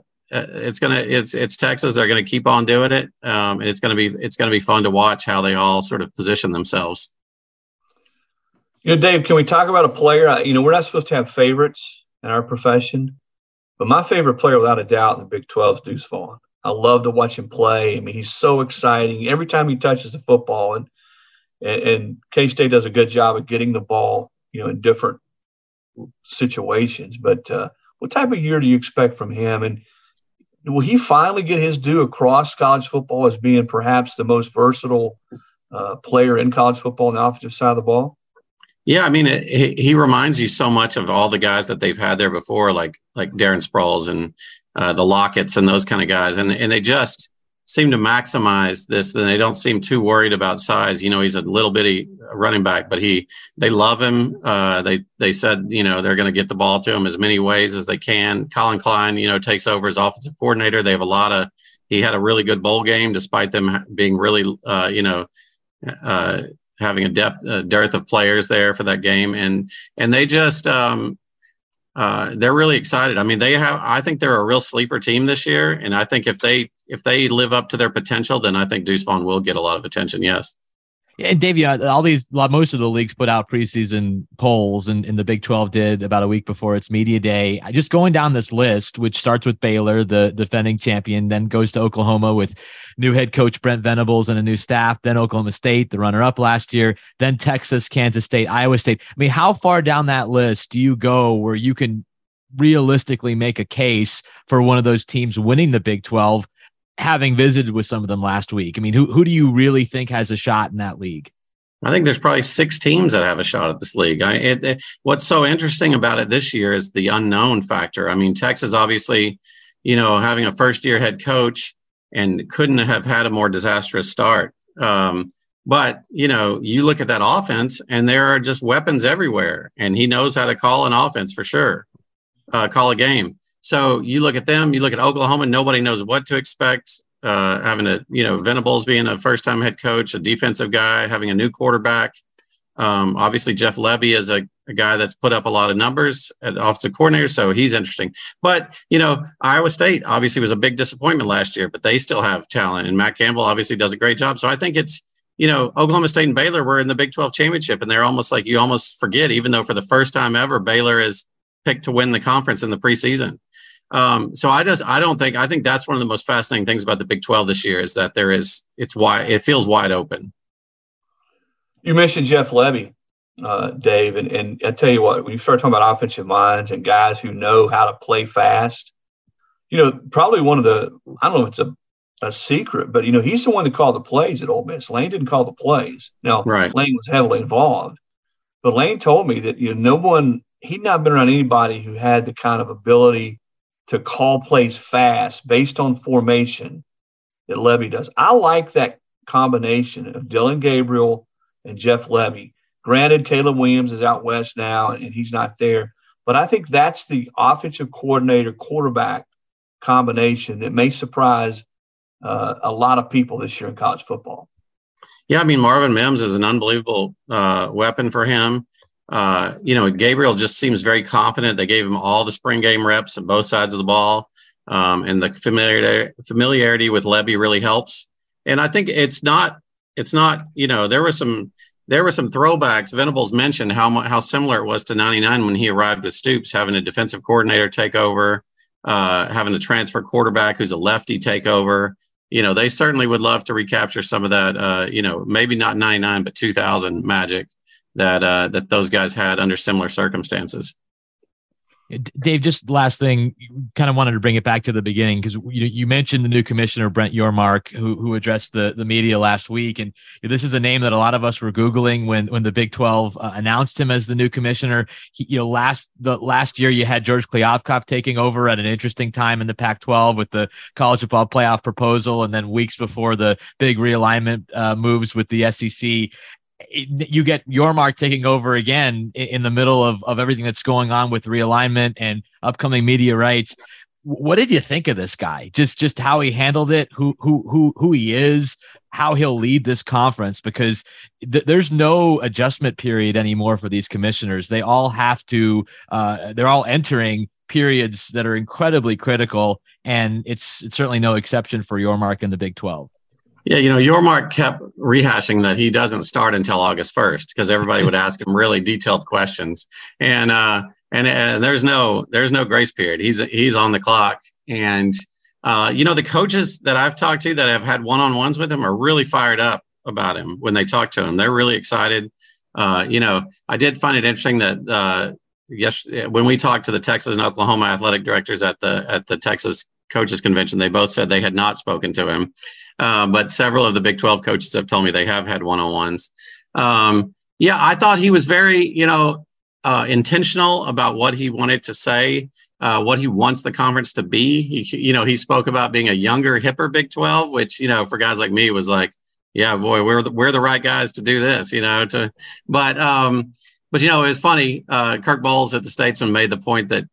it's Texas. They're going to keep on doing it. And it's going to be fun to watch how they all sort of position themselves. Dave, can we talk about a player? We're not supposed to have favorites in our profession, but my favorite player without a doubt in the Big 12 is Deuce Vaughn. I love to watch him play. I mean, he's so exciting every time he touches the football, and K-State does a good job of getting the ball, in different situations. But what type of year do you expect from him? And will he finally get his due across college football as being perhaps the most versatile player in college football on the offensive side of the ball? Yeah, I mean, he reminds you so much of all the guys that they've had there before, like Darren Sproles and the Lockett's and those kind of guys. And they just seem to maximize this, and they don't seem too worried about size. He's a little bitty running back, but they love him. They said, they're going to get the ball to him as many ways as they can. Colin Klein, takes over as offensive coordinator. They have he had a really good bowl game, despite them being really, having a dearth of players there for that game. And they just, they're really excited. I mean, I think they're a real sleeper team this year. And I think if they live up to their potential, then I think Deuce Vaughn will get a lot of attention. Yes. And Dave, most of the leagues put out preseason polls, and the Big 12 did about a week before its media day. Just going down this list, which starts with Baylor, the defending champion, then goes to Oklahoma with new head coach Brent Venables and a new staff, then Oklahoma State, the runner-up last year, then Texas, Kansas State, Iowa State. I mean, how far down that list do you go where you can realistically make a case for one of those teams winning the Big 12, having visited with some of them last week? I mean, who do you really think has a shot in that league? I think there's probably 6 teams that have a shot at this league. What's so interesting about it this year is the unknown factor. I mean, Texas obviously, having a first-year head coach and couldn't have had a more disastrous start. But, you look at that offense and there are just weapons everywhere. And he knows how to call an offense for sure, call a game. So you look at them, you look at Oklahoma, nobody knows what to expect. Having Venables being a first-time head coach, a defensive guy, having a new quarterback. Obviously, Jeff Lebby is a guy that's put up a lot of numbers at offensive coordinator, so he's interesting. But, Iowa State obviously was a big disappointment last year, but they still have talent. And Matt Campbell obviously does a great job. So I think it's, Oklahoma State and Baylor were in the Big 12 championship, and they're almost like you almost forget, even though for the first time ever, Baylor is picked to win the conference in the preseason. I think that's one of the most fascinating things about the Big 12 this year is that it feels wide open. You mentioned Jeff Lebby, Dave, and I tell you what, when you start talking about offensive minds and guys who know how to play fast, probably one of the, I don't know if it's a secret, but, he's the one that called the plays at Ole Miss. Lane didn't call the plays. Now, right. Lane was heavily involved, but Lane told me that, he'd not been around anybody who had the kind of ability to call plays fast based on formation that Lebby does. I like that combination of Dylan Gabriel and Jeff Lebby. Granted, Caleb Williams is out west now and he's not there, but I think that's the offensive coordinator quarterback combination that may surprise a lot of people this year in college football. Yeah, Marvin Mims is an unbelievable weapon for him. Gabriel just seems very confident. They gave him all the spring game reps on both sides of the ball. And the familiarity with Lebby really helps. And I think it's not, there were some throwbacks. Venables mentioned how similar it was to 99 when he arrived with Stoops, having a defensive coordinator take over, having a transfer quarterback who's a lefty take over. They certainly would love to recapture some of that, maybe not 99, but 2000 magic that those guys had under similar circumstances. Dave, just last thing, kind of wanted to bring it back to the beginning because you mentioned the new commissioner, Brent Yormark, who addressed the media last week. And this is a name that a lot of us were Googling when the Big 12 announced him as the new commissioner. Last year you had George Kliavkoff taking over at an interesting time in the Pac-12 with the college football playoff proposal. And then weeks before the big realignment moves with the SEC, you get Yormark taking over again in the middle of everything that's going on with realignment and upcoming media rights. What did you think of this guy? Just how he handled it, who he is, how he'll lead this conference, because there's no adjustment period anymore for these commissioners. They all have to, they're all entering periods that are incredibly critical. And it's certainly no exception for Yormark in the Big 12. Yeah, Yormark kept rehashing that he doesn't start until August 1st because everybody would ask him really detailed questions, and there's no grace period. He's on the clock, and the coaches that I've talked to that have had one-on-ones with him are really fired up about him when they talk to him. They're really excited. I did find it interesting that when we talked to the Texas and Oklahoma athletic directors at the Texas coaches convention, they both said they had not spoken to him. But several of the Big 12 coaches have told me they have had one-on-ones. I thought he was very, intentional about what he wanted to say, what he wants the conference to be. He spoke about being a younger, hipper Big 12, which, for guys like me was like, yeah, boy, we're the right guys to do this, but it was funny. Kirk Bowles at the Statesman made the point that,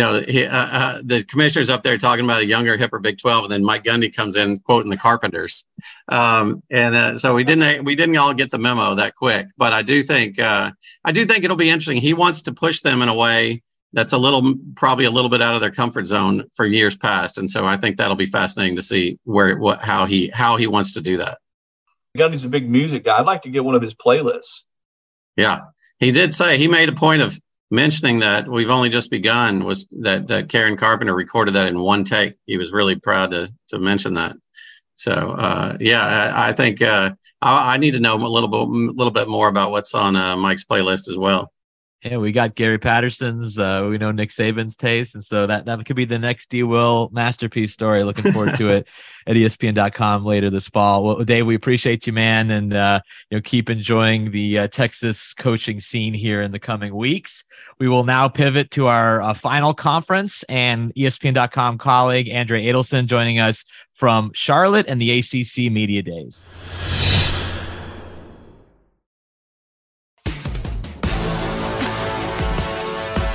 the commissioner's up there talking about a younger, hipper Big 12, and then Mike Gundy comes in quoting the Carpenters. So we didn't all get the memo that quick, but I do think it'll be interesting. He wants to push them in a way that's probably a little bit out of their comfort zone for years past. And so I think that'll be fascinating to see how he wants to do that. Gundy's a big music guy. I'd like to get one of his playlists. Yeah. He did say he made a point of mentioning that we've only just begun, was that Karen Carpenter recorded that in one take. He was really proud to mention that. So, I think I need to know a little bit more about what's on Mike's playlist as well. Yeah, we got Gary Patterson's. We know Nick Saban's taste, and so that could be the next D. Will masterpiece story. Looking forward to it at ESPN.com later this fall. Well, Dave, we appreciate you, man, and keep enjoying the Texas coaching scene here in the coming weeks. We will now pivot to our final conference, and ESPN.com colleague Andre Adelson joining us from Charlotte and the ACC Media Days.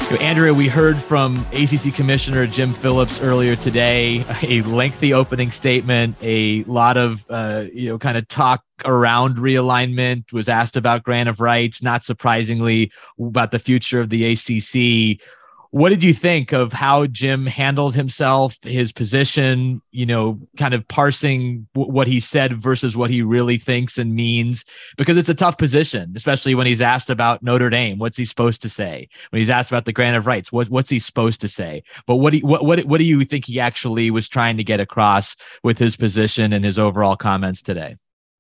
Andrea, we heard from ACC Commissioner Jim Phillips earlier today, a lengthy opening statement, a lot of, kind of talk around realignment, was asked about grant of rights, not surprisingly, about the future of the ACC. What did you think of how Jim handled himself, his position, kind of parsing what he said versus what he really thinks and means? Because it's a tough position, especially when he's asked about Notre Dame. What's he supposed to say? When he's asked about the grant of rights, what's he supposed to say? But what do you think he actually was trying to get across with his position and his overall comments today?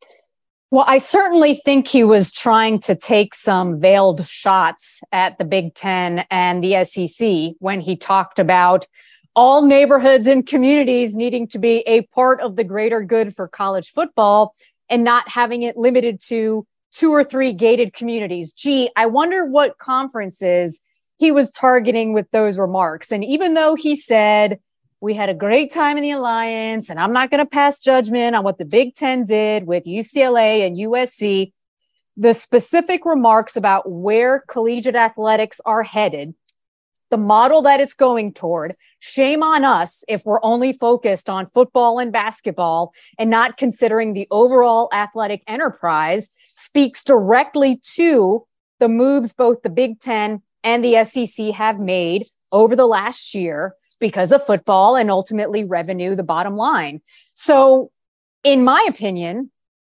Well, I certainly think he was trying to take some veiled shots at the Big Ten and the SEC when he talked about all neighborhoods and communities needing to be a part of the greater good for college football and not having it limited to 2 or 3 gated communities. Gee, I wonder what conferences he was targeting with those remarks. And even though he said, we had a great time in the Alliance, and I'm not going to pass judgment on what the Big Ten did with UCLA and USC, the specific remarks about where collegiate athletics are headed, the model that it's going toward, shame on us if we're only focused on football and basketball and not considering the overall athletic enterprise, speaks directly to the moves both the Big Ten and the SEC have made over the last year because of football and ultimately revenue, the bottom line. So in my opinion,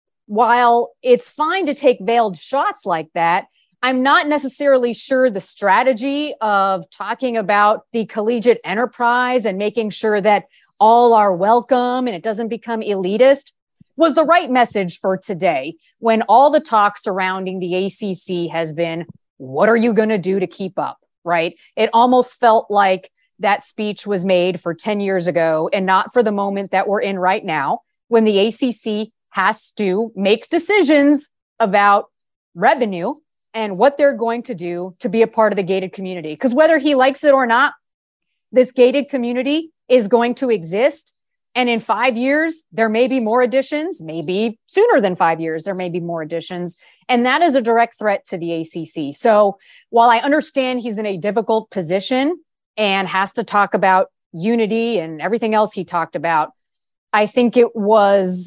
while it's fine to take veiled shots like that, I'm not necessarily sure the strategy of talking about the collegiate enterprise and making sure that all are welcome and it doesn't become elitist was the right message for today, when all the talk surrounding the ACC has been, what are you going to do to keep up, right? It almost felt like that speech was made for 10 years ago and not for the moment that we're in right now, when the ACC has to make decisions about revenue and what they're going to do to be a part of the gated community. Because whether he likes it or not, this gated community is going to exist. And in 5 years, there may be more additions, maybe sooner than 5 years, there may be more additions. And that is a direct threat to the ACC. So while I understand he's in a difficult position and has to talk about unity and everything else he talked about, I think it was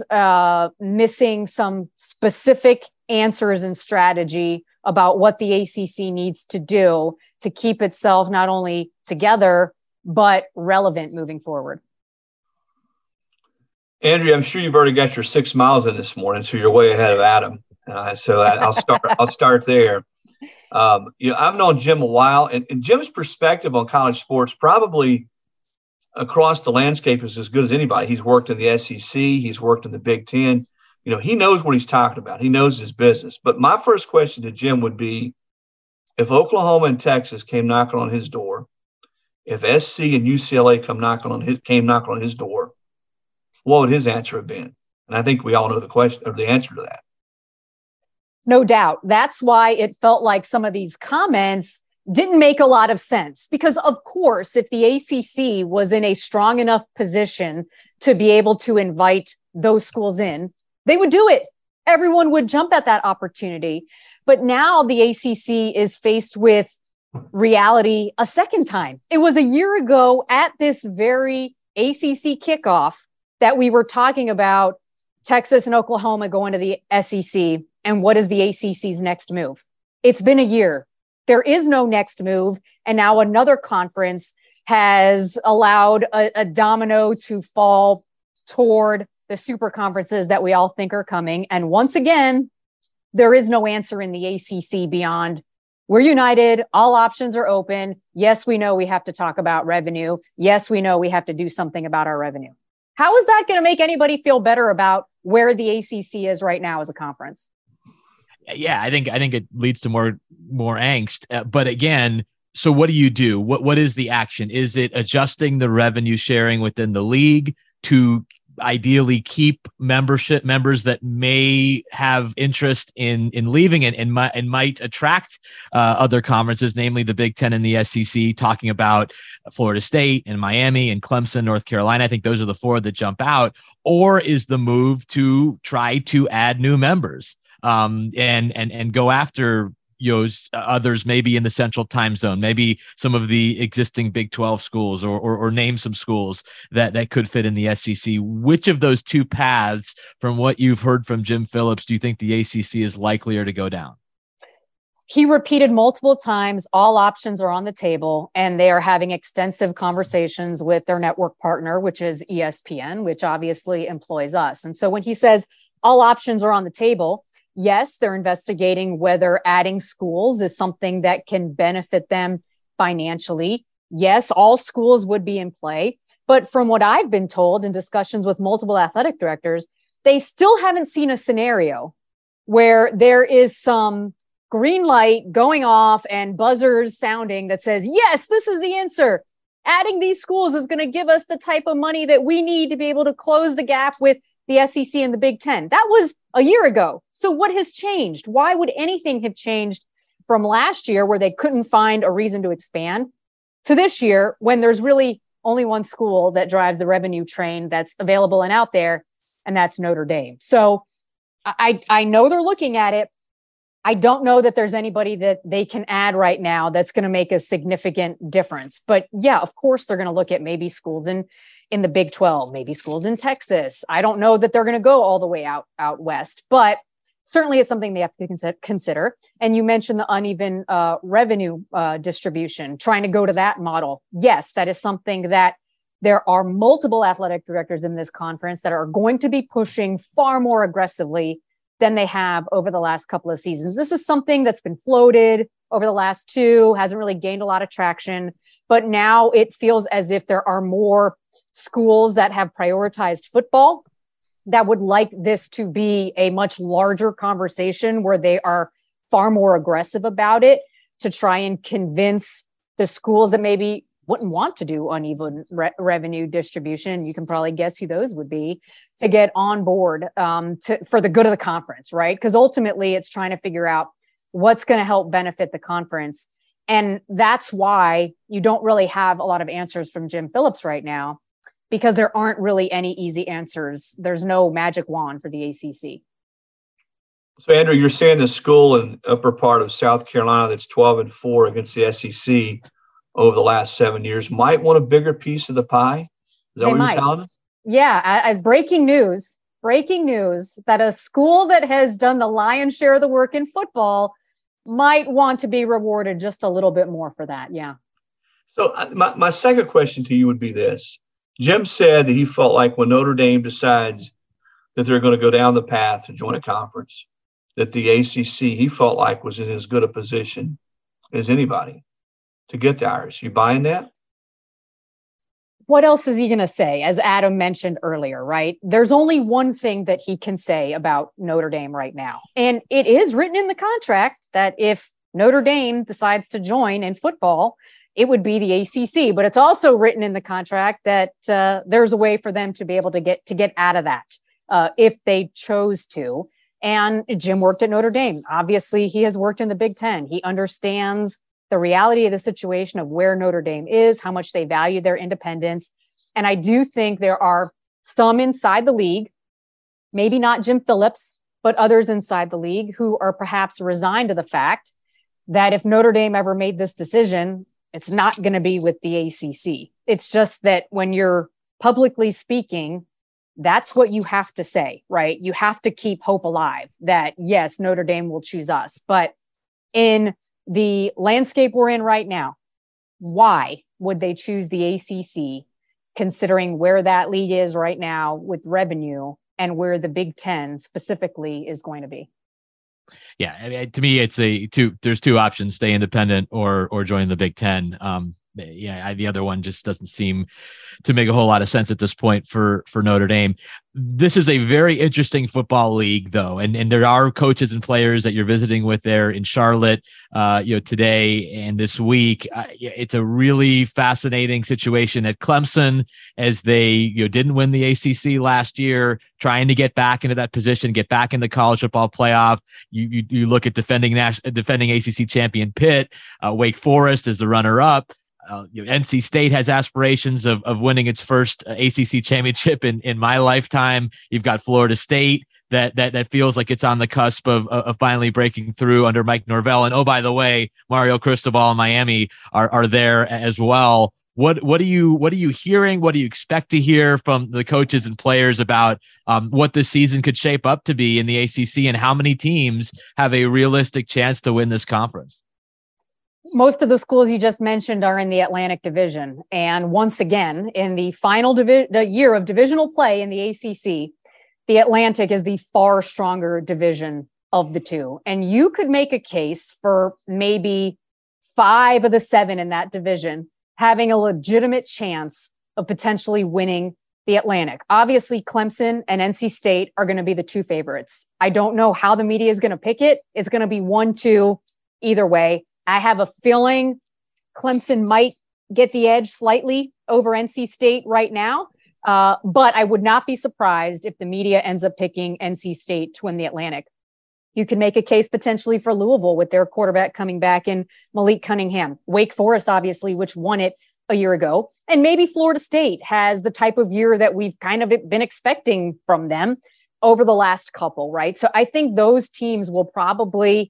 missing some specific answers and strategy about what the ACC needs to do to keep itself not only together, but relevant moving forward. Andrea, I'm sure you've already got your 6 miles in this morning, so you're way ahead of Adam. So I'll start there. I've known Jim a while, and Jim's perspective on college sports probably across the landscape is as good as anybody. He's worked in the SEC, he's worked in the Big Ten. He knows what he's talking about. He knows his business. But my first question to Jim would be, if Oklahoma and Texas came knocking on his door, if SC and UCLA came knocking on his door, what would his answer have been? And I think we all know the answer to that. No doubt. That's why it felt like some of these comments didn't make a lot of sense. Because, of course, if the ACC was in a strong enough position to be able to invite those schools in, they would do it. Everyone would jump at that opportunity. But now the ACC is faced with reality a second time. It was a year ago at this very ACC kickoff that we were talking about Texas and Oklahoma going to the SEC. And what is the ACC's next move? It's been a year. There is no next move. And now another conference has allowed a domino to fall toward the super conferences that we all think are coming. And once again, there is no answer in the ACC beyond, we're united, all options are open. Yes, we know we have to talk about revenue. Yes, we know we have to do something about our revenue. How is that going to make anybody feel better about where the ACC is right now as a conference? Yeah, I think it leads to more angst. But again, so what do you do? What is the action? Is it adjusting the revenue sharing within the league to ideally keep members that may have interest in leaving and might attract other conferences, namely the Big Ten and the SEC, talking about Florida State and Miami and Clemson, North Carolina? I think those are the 4 that jump out. Or is the move to try to add new members and go after others maybe in the central time zone, maybe some of the existing Big 12 schools, or name some schools that could fit in the SEC. Which of those two paths, from what you've heard from Jim Phillips, do you think the ACC is likelier to go down? He repeated multiple times, all options are on the table, and they are having extensive conversations with their network partner, which is ESPN, which obviously employs us. And so when he says all options are on the table, yes, they're investigating whether adding schools is something that can benefit them financially. Yes, all schools would be in play. But from what I've been told in discussions with multiple athletic directors, they still haven't seen a scenario where there is some green light going off and buzzers sounding that says, yes, this is the answer. Adding these schools is going to give us the type of money that we need to be able to close the gap with the SEC and the Big Ten. That was a year ago. So what has changed? Why would anything have changed from last year, where they couldn't find a reason to expand, to this year when there's really only one school that drives the revenue train that's available and out there, and that's Notre Dame. So I know they're looking at it. I don't know that there's anybody that they can add right now that's going to make a significant difference. But yeah, of course, they're going to look at maybe schools in the Big 12, maybe schools in Texas. I don't know that they're going to go all the way out west, but certainly it's something they have to consider. And you mentioned the uneven revenue distribution, trying to go to that model. Yes, that is something that there are multiple athletic directors in this conference that are going to be pushing far more aggressively than they have over the last couple of seasons. This is something that's been floated over the last two, hasn't really gained a lot of traction, but now it feels as if there are more schools that have prioritized football that would like this to be a much larger conversation, where they are far more aggressive about it, to try and convince the schools that maybe wouldn't want to do uneven revenue distribution. You can probably guess who those would be, to get on board for the good of the conference, right? Because ultimately it's trying to figure out what's going to help benefit the conference. And that's why you don't really have a lot of answers from Jim Phillips right now, because there aren't really any easy answers. There's no magic wand for the ACC. So, Andrew, you're saying the school in the upper part of South Carolina that's 12-4 against the SEC over the last 7 years might want a bigger piece of the pie? Is that what you're telling us? Yeah. Breaking news that a school that has done the lion's share of the work in football might want to be rewarded just a little bit more for that. Yeah. So my second question to you would be this. Jim said that he felt like when Notre Dame decides that they're going to go down the path to join a conference, that the ACC, he felt like, was in as good a position as anybody to get the Irish. You buying that? What else is he going to say? As Adam mentioned earlier, right? There's only one thing that he can say about Notre Dame right now. And it is written in the contract that if Notre Dame decides to join in football, it would be the ACC. But it's also written in the contract that there's a way for them to be able to get out of that if they chose to. And Jim worked at Notre Dame. Obviously, he has worked in the Big Ten. He understands the reality of the situation of where Notre Dame is, how much they value their independence. And I do think there are some inside the league, maybe not Jim Phillips, but others inside the league who are perhaps resigned to the fact that if Notre Dame ever made this decision, it's not going to be with the ACC. It's just that when you're publicly speaking, that's what you have to say, right? You have to keep hope alive that, yes, Notre Dame will choose us. But in the landscape we're in right now, why would they choose the ACC, considering where that league is right now with revenue and where the Big Ten specifically is going to be? Yeah, I mean, to me, it's there's two options: stay independent or join the Big Ten. The other one just doesn't seem to make a whole lot of sense at this point for Notre Dame. This is a very interesting football league, though, and there are coaches and players that you're visiting with there in Charlotte, today and this week. It's a really fascinating situation at Clemson, as they didn't win the ACC last year, trying to get back into that position, get back in the college football playoff. You look at defending ACC champion Pitt, Wake Forest is the runner-up. NC State has aspirations of winning its first ACC championship in my lifetime. You've got Florida State that feels like it's on the cusp of finally breaking through under Mike Norvell. And oh, by the way, Mario Cristobal and Miami are there as well. What are you hearing? What do you expect to hear from the coaches and players about what the season could shape up to be in the ACC, and how many teams have a realistic chance to win this conference? Most of the schools you just mentioned are in the Atlantic Division. And once again, in the final the year of divisional play in the ACC, the Atlantic is the far stronger division of the two. And you could make a case for maybe 5 of the 7 in that division having a legitimate chance of potentially winning the Atlantic. Obviously, Clemson and NC State are going to be the 2 favorites. I don't know how the media is going to pick it. It's going to be 1-2 either way. I have a feeling Clemson might get the edge slightly over NC State right now, but I would not be surprised if the media ends up picking NC State to win the Atlantic. You can make a case potentially for Louisville with their quarterback coming back in Malik Cunningham. Wake Forest, obviously, which won it a year ago. And maybe Florida State has the type of year that we've kind of been expecting from them over the last couple, right? So I think those teams will probably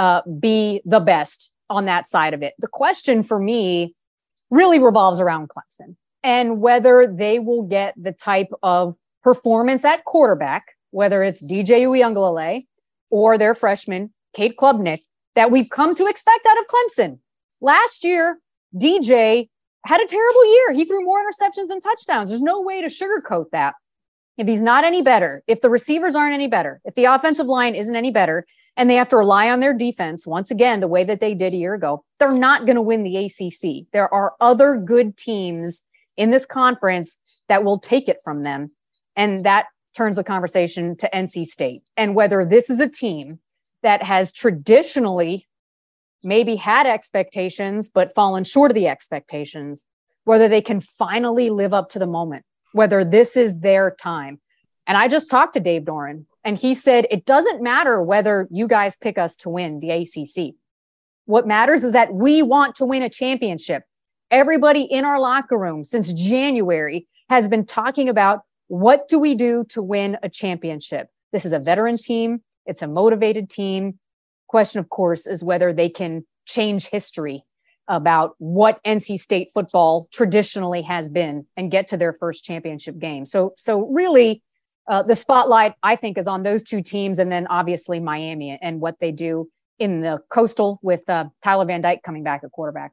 be the best on that side of it. The question for me really revolves around Clemson and whether they will get the type of performance at quarterback, whether it's DJ Uiagalelei or their freshman, Cade Klubnik, that we've come to expect out of Clemson. Last year, DJ had a terrible year. He threw more interceptions than touchdowns. There's no way to sugarcoat that. If he's not any better, if the receivers aren't any better, if the offensive line isn't any better, and they have to rely on their defense, once again, the way that they did a year ago, they're not going to win the ACC. There are other good teams in this conference that will take it from them. And that turns the conversation to NC State. And whether this is a team that has traditionally maybe had expectations, but fallen short of the expectations, whether they can finally live up to the moment, whether this is their time. And I just talked to Dave Doran, and he said, it doesn't matter whether you guys pick us to win the ACC. What matters is that we want to win a championship. Everybody in our locker room since January has been talking about, what do we do to win a championship? This is a veteran team. It's a motivated team. Question, of course, is whether they can change history about what NC State football traditionally has been and get to their first championship game. So really, the spotlight, I think, is on those 2 teams, and then obviously Miami and what they do in the Coastal with Tyler Van Dyke coming back at quarterback.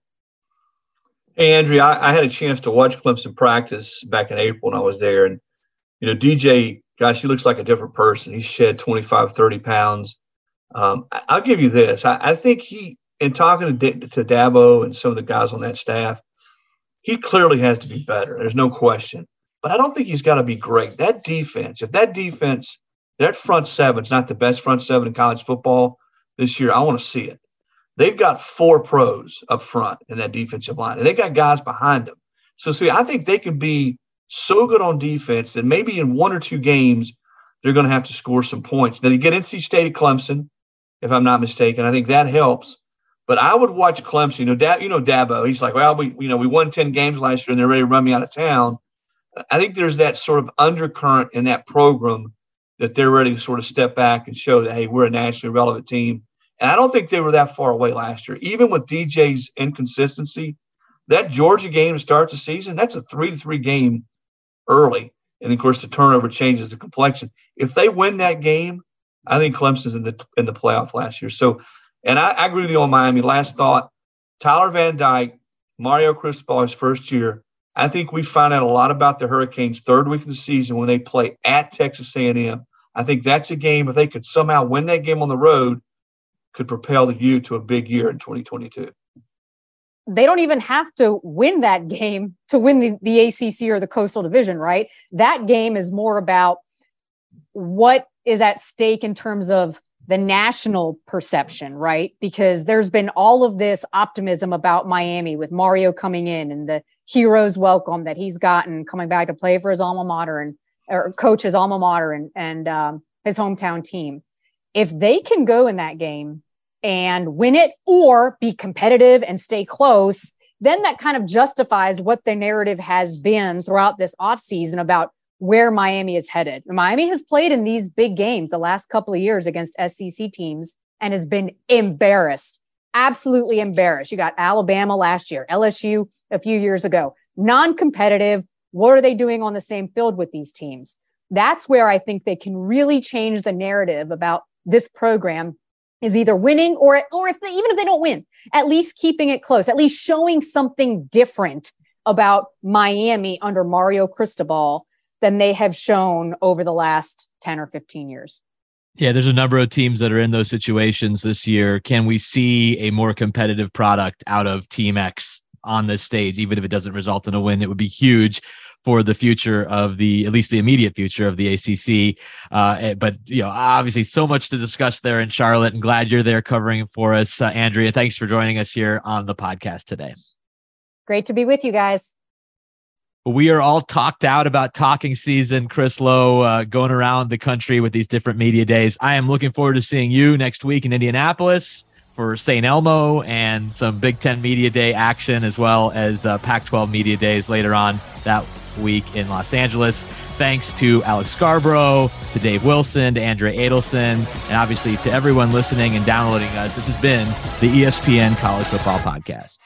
Hey, Andrea, I had a chance to watch Clemson practice back in April when I was there. And, DJ, gosh, he looks like a different person. He shed 25, 30 pounds. I'll give you this. I think in talking to Dabo and some of the guys on that staff, he clearly has to be better. There's no question. But I don't think he's got to be great. That defense, that front seven's not the best front 7 in college football this year, I want to see it. They've got 4 pros up front in that defensive line, and they got guys behind them. So, I think they can be so good on defense that maybe in 1 or 2 games, they're going to have to score some points. Then you get NC State at Clemson, if I'm not mistaken. I think that helps. But I would watch Clemson. Dabo, he's like, well, we won 10 games last year, and they're ready to run me out of town. I think there's that sort of undercurrent in that program that they're ready to sort of step back and show that, hey, we're a nationally relevant team. And I don't think they were that far away last year. Even with DJ's inconsistency, that Georgia game to start the season, that's a 3-3 game early. And, of course, the turnover changes the complexion. If they win that game, I think Clemson's in the playoff last year. So, and I agree with you on Miami. Last thought, Tyler Van Dyke, Mario Cristobal, his first year, I think we find out a lot about the Hurricanes 3rd week of the season when they play at Texas A&M. I think that's a game, if they could somehow win that game on the road, could propel the U to a big year in 2022. They don't even have to win that game to win the ACC or the Coastal Division, right? That game is more about what is at stake in terms of the national perception, right? Because there's been all of this optimism about Miami with Mario coming in and the hero's welcome that he's gotten coming back to play for his alma mater or coach his alma mater and his hometown team. If they can go in that game and win it or be competitive and stay close, then that kind of justifies what the narrative has been throughout this offseason about where Miami is headed. Miami has played in these big games the last couple of years against SEC teams and has been embarrassed, absolutely embarrassed. You got Alabama last year, LSU a few years ago, non-competitive. What are they doing on the same field with these teams? That's where I think they can really change the narrative about this program is either winning or even if they don't win, at least keeping it close, at least showing something different about Miami under Mario Cristobal than they have shown over the last 10 or 15 years. Yeah, there's a number of teams that are in those situations this year. Can we see a more competitive product out of Team X on this stage, even if it doesn't result in a win? It would be huge for the future of at least the immediate future of the ACC. But, obviously so much to discuss there in Charlotte, and glad you're there covering it for us. Andrea, thanks for joining us here on the podcast today. Great to be with you guys. We are all talked out about talking season, Chris Lowe, going around the country with these different media days. I am looking forward to seeing you next week in Indianapolis for St. Elmo and some Big Ten Media Day action, as well as Pac-12 Media Days later on that week in Los Angeles. Thanks to Alex Scarborough, to Dave Wilson, to Andrea Adelson, and obviously to everyone listening and downloading us. This has been the ESPN College Football Podcast.